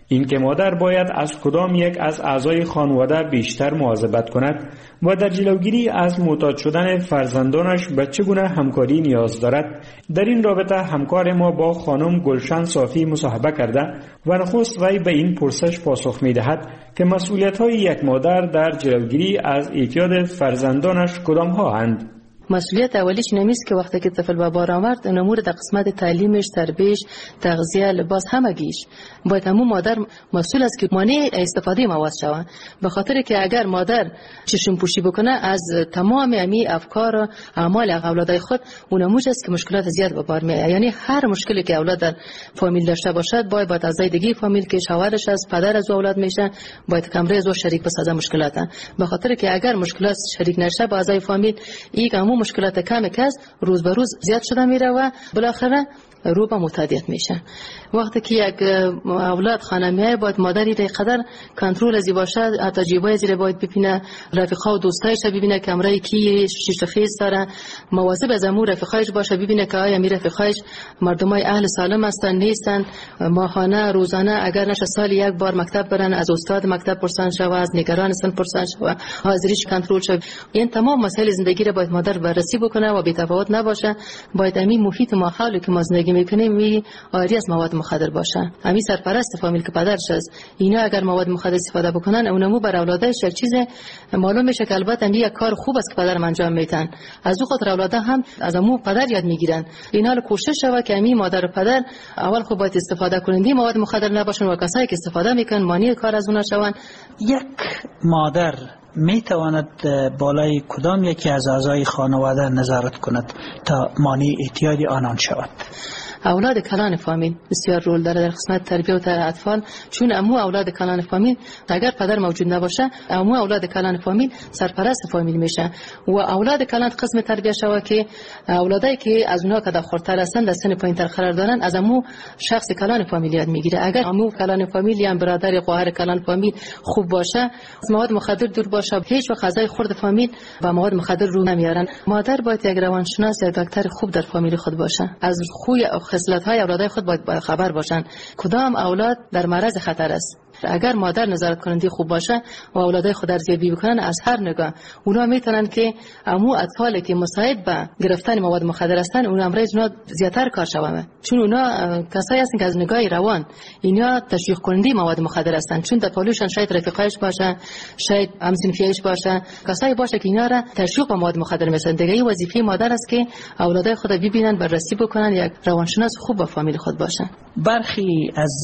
اینکه مادر باید از کدام یک از اعضای خانواده بیشتر مواظبت کند و در جلوگیری از معتاد شدن فرزندانش به چگونه همکاری نیاز دارد. در این رابطه همکار ما با خانم گلشن صافی مصاحبه کرده و نخست وی به این پرسش پاسخ می دهد که مسئولیت‌های یک مادر در جلوگیری از اعتیاد فرزندانش کدام ها اند. مسئولیت اولیش نمیست که وقتی که طفل به بار آورد این امور در قسمت تعلیمش، تربیش، تغذیه، لباس همگیش باید همون مادر مسئول است که مانع استفاده مواد شود. به خاطر که اگر مادر چشم پوشی بکنه از تمام امی افکار و اعمال اولادای خود، اون موج است که مشکلات زیاد به بار میاد. یعنی هر مشکلی که اولاد در فامیل داشته باشد باید با اعضای دیگه فامیل که شوهرش از پدر از اولاد میشن باید کمره از شریک بسازه مشکلات. به خاطر که اگر مشکلات شریک نشه با اعضای فامیل، یک مشکلات کم کس روز به روز زیاد شده میره و بالاخره رو به معتادیت میشه. وقتی که یک اولاد خانمیه باید مادری در قدر کنترل ازی باشه، حتی جیبای زیر باید ببینه، رفیقا و دوستایش ببینه کمره کی شیشه خیز داره، مواظب از امور رفیقایش باشه، ببینه که آیا می رفیقایش مردمای اهل سالم هستن نیستن، ماهانه روزانه اگر نشه سال یک بار مکتب برن، از استاد مکتب پرسان شوه، از نگران سن پرسان شوه، حاضریش کنترل شوه. این تمام مسائل زندگی را باید مادر بررسی بکنه و بی تفاوت نباشه. باید همین محیط ماحولی که ما زندگی میکنیم می آری از مواد مخدر باشه. همین سرپرست فامیل که پدرش است، اینا اگر مواد مخدر استفاده بکنن اونمو بر اولادش یک چیز معلوم میشه که البته این یک کار خوب است که پدرم انجام میدن، از او خاطر اولادا هم از امو پدر یاد میگیرن. این حال کوشش شوه که همین مادر و پدر اول خوب باید استفاده کننده مواد مخدر نباشن و کسایی که استفاده میکنن مانع کار از اونها شون. یک مادر می تواند بالای کدام یکی از اعضای خانواده نظارت کند تا مانع اعتیاد آنان شود؟ اولاد کلان فامیل بسیار رول داره در قسمت تربیت و اطفال، چون امو اولاد کلان فامیل اگر پدر موجود نباشه امو اولاد کلان فامیل سرپرست فامیل میشه و اولاد کلان قسم تربیت شوه که اولادایی که از اونها که خردتر هستن در سن پایینتر قرار دارن از امو شخص کلان فامیل یاد میگیره. اگر امو کلان فامیل یا برادر خواهر کلان فامیل خوب باشه، از مواد مخدر دور باشه، هیچ وقت غذای خرد فامیل با مواد مخدر رو نمیارن. مادر باید یک روانشناس یا دکتر خوب در فامیل خود باشه، از خوی خصلت‌های اولادای خود باید خبر باشن کدام اولاد در معرض خطر است. اگر مادر نظارت کننده خوب باشه و اولادای خود ارزیابی بکنن از هر نگاه، اونا میتونن که امو اطفالی که مساعد به گرفتن مواد مخدر هستن اونا امروز اونا زیاتر کار شوه، چون اونا کسایی هستن که از نگاه روان اینا تشویق کننده مواد مخدر هستن، چون در پالوشن شاید رفیقایش باشه، شاید همسنفیایش باشه، کسایی باشه که اینا را تشویق به مواد مخدر میسازن. دیگه وظیفه مادر است که اولادای خود ببینن، بررسی بکنن، یک روانشناس خوب با فامیل خود باشن. برخی از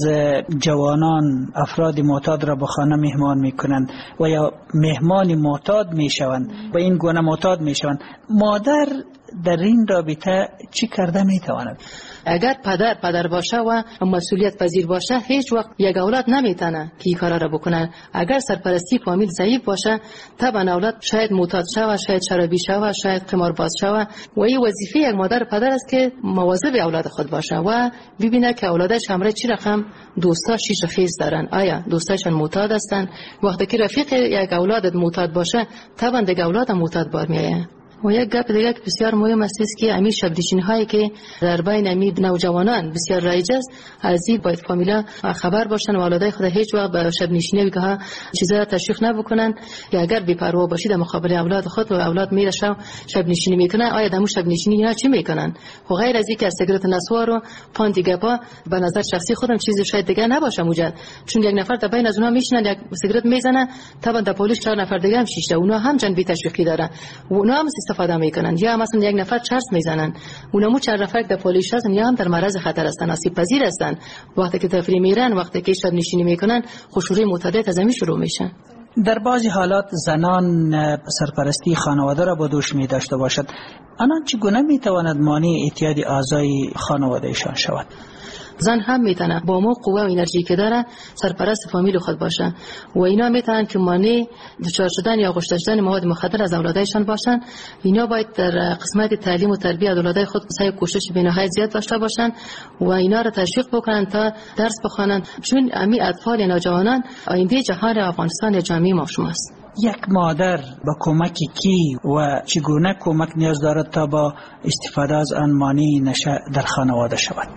جوانان افراد معتاد را به خانه مهمان میکنند و یا مهمان معتاد میشوند و این گونه معتاد میشوند. مادر در این رابطه چی کرده میتواند؟ اگر پدر پدر باشه و مسئولیت پذیر باشه، هیچ وقت یک اولاد نمیتونه که این کارا را بکنه. اگر سرپرستی فامیل ضعیف باشه، طبعا اولاد شاید معتاد شوه، شاید شرابی شوه، شاید قمارباز شوه و این وظیفه یک مادر پدر است که مواظب اولاد خود باشه و ببینه که اولادش همراه چی رقم دوستا شیش خیز دارن، آیا دوستاشون معتاد هستن. وقتی که رفیق یک اولاد معتاد باشه، طبعا دیگه اولاد معتاد بار میایه. و یک گپ دیگه که بسیار مهم است که امی شبنشینی هایی که در بین امی نوجوانان بسیار رایج است، از این باید فامیلا خبر باشن و اولادای خود هیچ وقت به شبنشینی که ها چیزا تشویق نبکنن که اگر بی‌پروا باشید در مقابل اولاد خود و اولاد میره شب شبنشینی میکنه، آیا دمو شبنشینی اینا چی میکنن؟ و غیر از اینکه سیگارت نسوار و پان دیگه پا به نظر شخصی خودم چیزی شاید دیگه نباشه موجود، چون یک نفر تا بین از اونها میشنن یک سیگارت میزنه، طبعا در پلیس چهار نفر دیگه هم شیشه، اونها هم جنبی تشویقی داره و اونها هم استفاده میکنن. یا مثلا یک نفر چرس میزنن، اونمو چهار نفر در پلیس هستن یا هم در معرض خطر هستن، آسیب پذیر هستن. وقتی که تفریح میرن، وقتی که شب نشینی میکنن، خوشوری معتادیت از همین شروع میشه. در بعضی حالات زنان سرپرستی خانواده را با دوش می داشته باشد، آنان چگونه میتواند مانع اعتیاد اعضای خانوادهشان شود؟ زن هم میتونه با مو قوه و انرژی که داره سرپرست فامیل خود باشه و اینا میتونن که مانع دچار شدن یا آغشته شدن مواد مخدر از اولادایشان باشن. اینا باید در قسمت تعلیم و تربیت اولادای خود سعی کوشش بینهایت زیاد داشته باشن و اینا را تشویق بکنن تا درس بخوانن، چون امی اطفال نوجوانان آینده جهان افغانستان یا جامعه ما شماست. یک مادر با کمک کی و چگونه کمک نیاز دارد تا با استفاده از آن مانع نشه در خانواده شود؟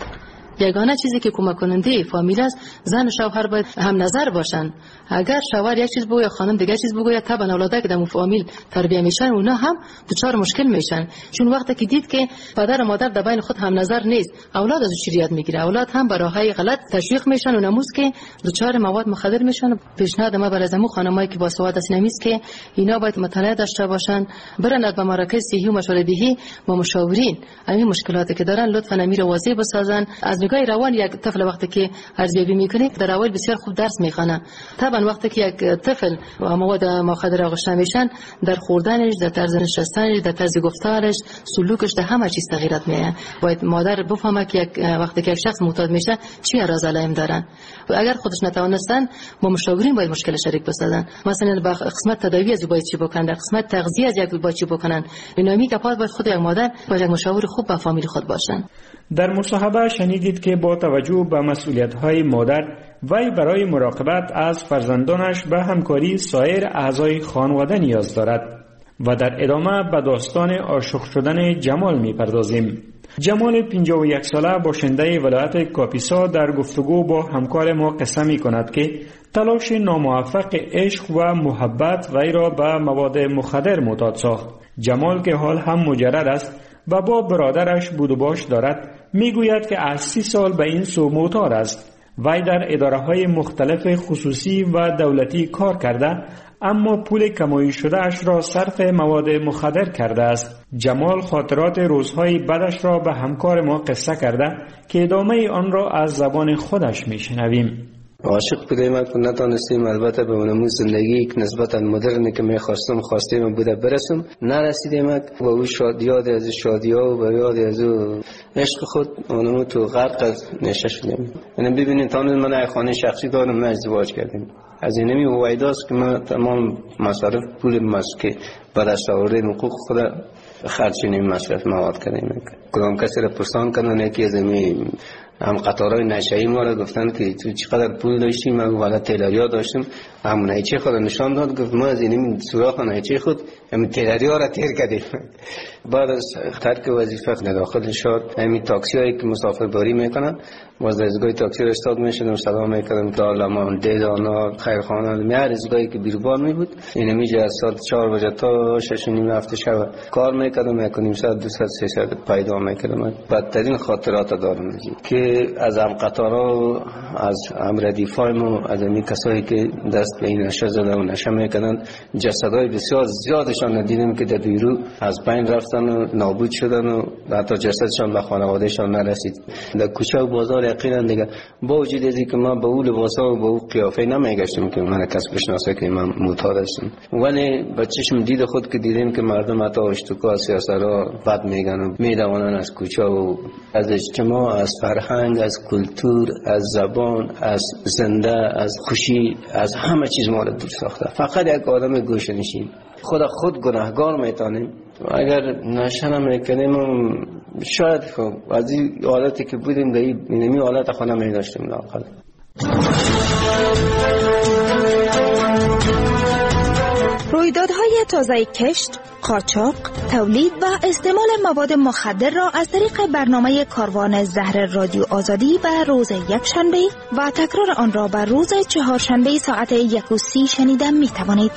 یگانه چیزی که کمک کننده فامیل است زن و شوهر باید هم نظر باشن. اگر شوهر یک چیز بگه یا خانم دیگه چیز بگه، طبعا اولادا که در فامیل تربیت میشن اونا هم دچار مشکل میشن، چون وقتی که دید که پدر و مادر در بین خود هم نظر نیست، اولاد از چریات میگیره، اولاد هم به راههای غلط تشویق میشن و نموز که دچار مواد مخدر میشن. پیشنهاد ما برای زمو خانمایی که باسواد است نمیست که اینا باید مطالعه داشته باشن، برن به مراکز صحی و مشوره دهی و مشاورین همین مشکلاتی که دارن لطفا امیر واضح بسازن. از نگاه روان یک طفل وقتی که ارزیابی میکنه در اول بسیار خوب درس میخونه. طبعا وقتی که یک طفل و مواد مخدر آغشته میشن، در خوردنش، در طرز نشستنش، در طرز گفتارش، سلوکش، در همه چیز تغییرات میاد. باید مادر بفهمه که یک وقتی که یک شخص معتاد میشه چی اراز علائم دارن و اگر خودش نتوانستن با مشاورین باید مشکل شریک بسازن. مثلا با قسمت تداوی از باید چی بکنن، در قسمت تغذیه از یک باید چی بکنن. اینامی که باید خود یک مادر با یک مشاور خوب با فامیل خود باشن. در مصاحبه شنیدید که با توجه به مسئولیت‌های مادر وی برای مراقبت از فرزندانش به همکاری سایر اعضای خانواده نیاز دارد و در ادامه به داستان عاشق شدن جمال می‌پردازیم. جمال پنجاه و یک ساله باشنده ولایت کاپیسا در گفتگو با همکار ما قصه می‌کند که تلاش ناموفق عشق و محبت وی را به مواد مخدر معتاد ساخت. جمال که حال هم مجرد است و با برادرش بود و باش دارد، میگوید که از سی سال به این سو معتاد است. وی در اداره‌های مختلف خصوصی و دولتی کار کرده، اما پول کمایی شده اش را صرف مواد مخدر کرده است. جمال خاطرات روزهای بعدش را به همکار ما قصه کرده که ادامه آن را از زبان خودش میشنویم. عاشق بودیم که نتانستیم البته به اونمون زندگی که نسبتا مدرنی که میخواستم خواستیم بوده برسم نرسیدیم و او شادیات از شادیا و یاد از عشق خود اونمون تو غرق از نشه شدیم. یعنی ببینید تانون من خانه شخصی دارم، من ازدواج کردیم. از اینمی وایداست که من تمام مصارف پول مسکه به دست آوردیم حقوق خود خرچینیم مصرف مواد کردیم. کدام کسی را پرسان کردن یکی از امی هم قطارهای نشهی ما را گفتن که تو چقدر پول داشتیم؟ من والا تیلریا داشتم. همون هیچی خود نشان داد، گفت ما از اینمی سوراخ هیچی خود همین تیلریا را تیر کردیم. بعد از ترک وظیفه داخل شهر همین تاکسی هایی که مسافر باری میکنن باز از تاکسی را استاد میشدم سلام میکردم دارلمان دیدانا خیرخانه می هر ازگاهی که بیروبان می بود. اینمی جا از ساعت چهار بجه تا شش و نیم هفت شب کار میکردم، میکنیم ساعت دو ساعت سه ساعت پیدا میکردم. بدترین خاطرات دارم که از هم قطارا از هم ردیفای ما از همی کسایی که دست به این نشه زده و نشه میکنن جسدهای بسیار زیادشان ندیدیم که در بیرو از بین رفتن و نابود شدن و حتی جسدشان به خانوادهشان نرسید. در کوچه و بازار یقینا دیگه با وجود ازی که من به اون لباسا و به اون قیافه نمیگشتم که من کس بشناسه که من معتاد هستم، ولی با چشم دید خود که دیدیم که مردم حتی اشتکا سیاسرها بد میگن و میدوانن از کوچه و از اجتماع، از فرهنگ، از کلتور، از زبان، از زنده، از خوشی، از همه چیز ما رو دور ساخته. فقط یک آدم گوشه نشین خدا خود گناهگار میتونیم اگر نشه نمیکنیم. شاید خب از این حالتی که بودیم در اینمی حالت خانه میداشتیم لاقل. رویدادهای تازه کشت، قاچاق، تولید و استعمال مواد مخدر را از طریق برنامه کاروان زهر رادیو آزادی به روز یکشنبه و تکرار آن را به روز چهارشنبه ساعت یک و سی شنیدن می توانید.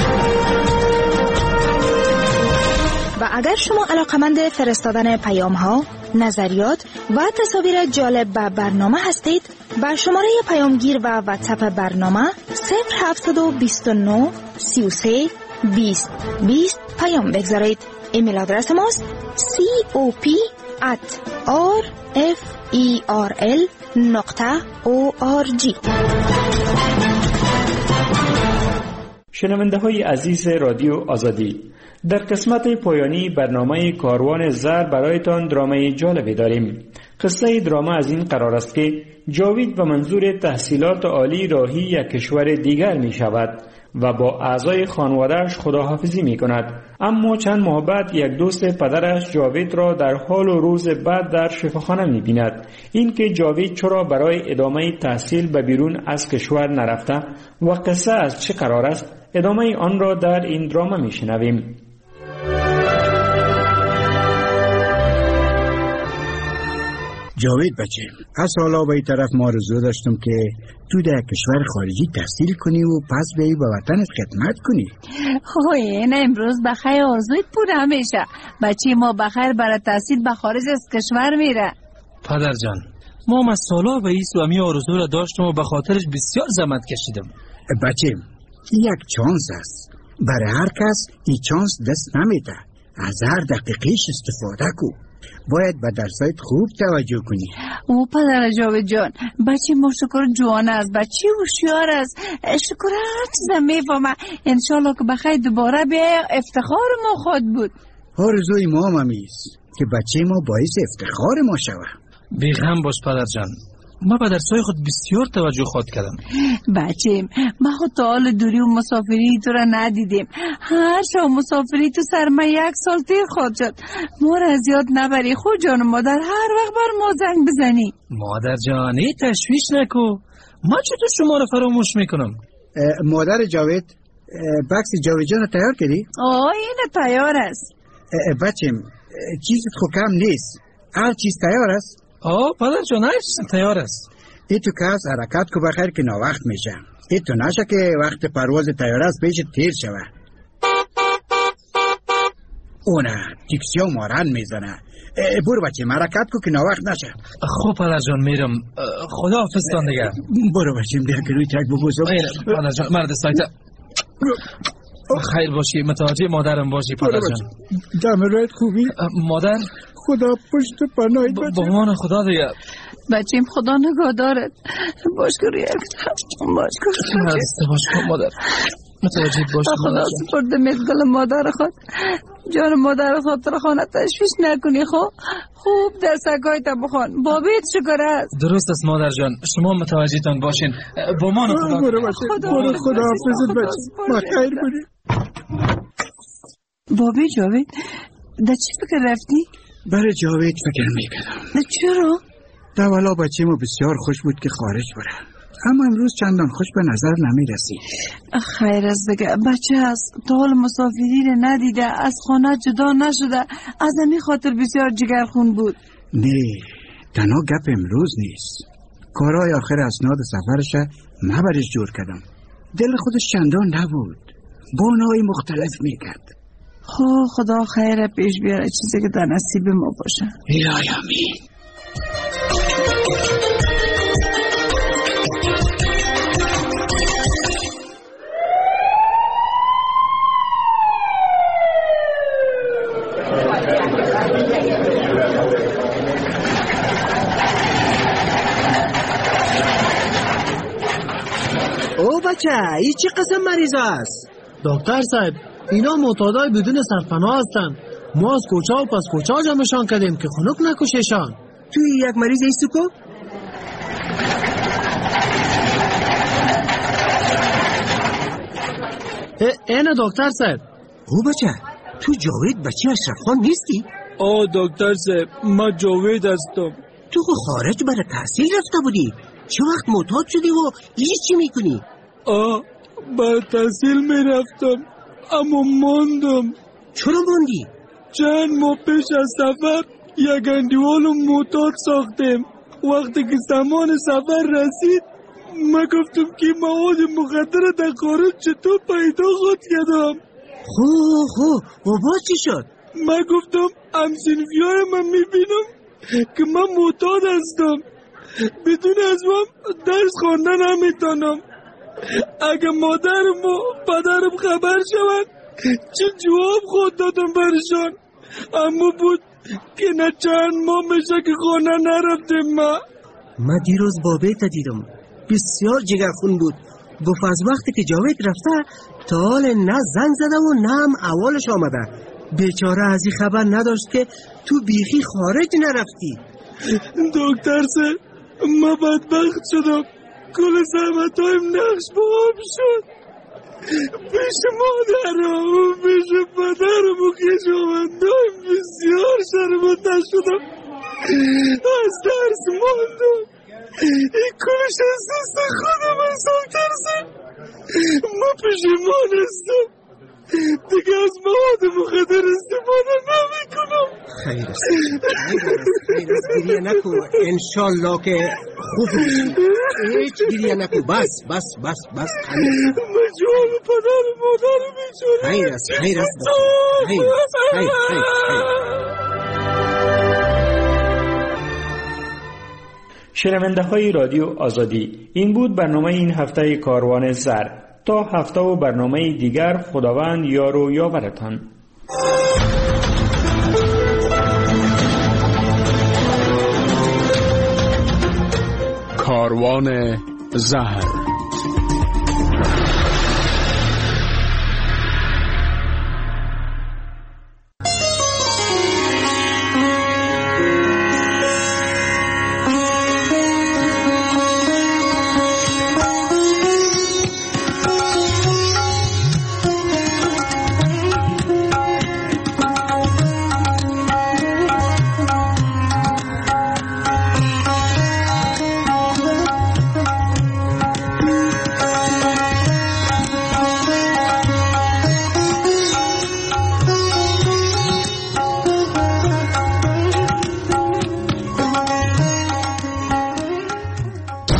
و اگر شما علاقمند فرستادن پیام ها، نظریات و تصاویر جالب به برنامه هستید، با شماره پیامگیر و واتساپ برنامه صفر هفت دو نه سی و سه بیست بیست پیام بگذارید. ایمیل آدرس ماست cop at rferl نقطه org. شنونده های عزیز رادیو آزادی، در قسمت پایانی برنامه کاروان زر برایتان درامه جالبی داریم. قصه دراما از این قرار است که جاوید به منظور تحصیلات عالی راهی یک کشور دیگر می شود و با اعضای خانواده‌اش خداحافظی می کند. اما چند ماه بعد یک دوست پدرش جاوید را در حال و روز بعد در شفاخانه می بیند. این که جاوید چرا برای ادامه تحصیل به بیرون از کشور نرفته و قصه از چه قرار است، ادامه آن را در این دراما می شنویم. جاوید بچه، از حالا به این طرف ما رزو داشتم که تو در کشور خارجی تحصیل کنی و پس به به وطنت خدمت کنی. خواه این امروز بخیر آرزویت پوره میشه. بچه ما بخیر برای تحصیل به خارج از کشور میره. پدر جان، ما هم از سالا به ایس و امی آرزو را داشتم و به خاطرش بسیار زحمت کشیدم. بچه، یک چانس است. برای هر کس این چانس دست نمیده. از هر دقیقیش استفاده کو. باید به درسایت خوب توجه کنی. او پدر جاوید جان، بچه ما شکر جوان است، بچه هوشیار است، شکر هر چیز میفهمه. انشالله که بخیر دوباره بیا افتخار ما خود بود. آرزوی ما هم همیست که بچه ما باعث افتخار ما شوه. بیغم باش پدر جان، ما به درسای خود بسیار توجه خود کردم. بچه ما خود تا حال دوری و مسافری تو را ندیدیم. هر شب مسافری تو سر ما یک سال تیر خود شد. ما را از یاد نبری. خود جان مادر هر وقت بر ما زنگ بزنی. مادر جان ای تشویش نکو، ما چطور شما را فراموش میکنم. مادر جاوید، بکس جاوید جان تیار کردی؟ آه این تیار است. بچه چیزت خو کم نیست، هر چیز تیار است؟ آه پدر جان هر چیز تیار است. ای تو کس حرکت کو بخیر که ناوقت میشه. ای تو نشه که وقت پرواز تیار است پیش تیر شوه. اونه تیکسیا مارن میزنه. برو بچه حرکت کو که ناوقت نشه. خوب پدر جان میرم. خدا حافظ تان دیگه. برو بچه بیا که روی ترک بگوزم. پدر جان مرد سایت خیر باشی، متوجه مادرم باشی پدر جان. دم رایت خوبی؟ مادر خدا پشت پناهید بچه. با مان خدا دیگه. بچیم خدا نگاه دارد. باش کن یک باش کن مرسته باش کن مادر. متوجه باش خدا سپرده مزگل مادر خود. جان مادر خود تر خانه تشویش نکنی. خب خوب در سگای تا بخوان. بابیت شکر است. درست است مادر جان، شما متوجه تان باشین. با مان خدا. برو بچه برو خدا حافظت بچه. ما خیر بودی. بابی جاوید در چی فکر رفتی؟ برای جاوید فکر میکردم. چرا؟ دولا بچه ما بسیار خوش بود که خارج بره، اما امروز چندان خوش به نظر نمیرسی. خیر از بگه بچه هست، تا حال مسافری رو ندیده، از خانه جدا نشده، از همین خاطر بسیار جگرخون بود. نه تنها گپ امروز نیست، کارهای آخر اسناد سفرش مبرش جور کردم. دل خودش چندان نبود، بانای مختلف میکرد. خب خدا خیر پیش بیاره، چیزی که در نصیب ما باشه. الهی آمین. او بچه ای چی قسم مریض است؟ دکتر صاحب اینا معتادای بدون سرپناه هستن. ما از کوچه و پس کوچه جمعشان کردیم که خنک نکششان. توی یک مریض ایستو کو؟ اینه دکتر صاحب. او بچه تو جاوید بچه اشرف خان نیستی؟ آه دکتر صاحب ما جاوید هستم. تو خارج برای تحصیل رفته بودی، چه وقت معتاد شدی و اینجا چی میکنی؟ آه برای تحصیل میرفتم اما ماندم. چرا ماندی؟ چند ماه پیش از سفر یک اندیوالو معتاد ساختیم. وقتی که زمان سفر رسید ما گفتم که مواد مخدر در خارج چطور پیدا خود کردم. خو خو و باز چی شد؟ ما گفتم همسنفیای من میبینم که من معتاد هستم، بدون از من درس خواندن نمیتونم. اگه مادرم و پدرم خبر شوند چه جواب خود دادم برشان. اما بود که نه چند ماه میشه که خانه نرفتیم. ما ما دیروز بابیت دیدم، بسیار جگرخون بود. گفت از وقتی که جاوید رفته تا حال نه زنگ زده و نه هم اولش آمده. بیچاره از این خبر نداشت که تو بیخی خارج نرفتی. دکتر سه ما بدبخت شدم، کل زحمت هایم نقش با آب شد. پیش مادرم و پیش پدرم و کشاوندایم بسیار شرمنده شدم. از درس ماندم. این کلش از دست خودم حساب ترسم. ما پشیمان هستم، دیگه از مواد مخدر استفاده نمی کنم. خیر است خیر است گریه نکو انشالله که خوب میشی هیچ گریه نکو بس بس بس بس من جواب پدر مادر میشونم خیر است خیر است خیر خیر خیر شنونده های رادیو آزادی، این بود برنامه این هفته کاروان زر. تا هفته و برنامه دیگر خداوند یار و یاورتان. کاروان زهر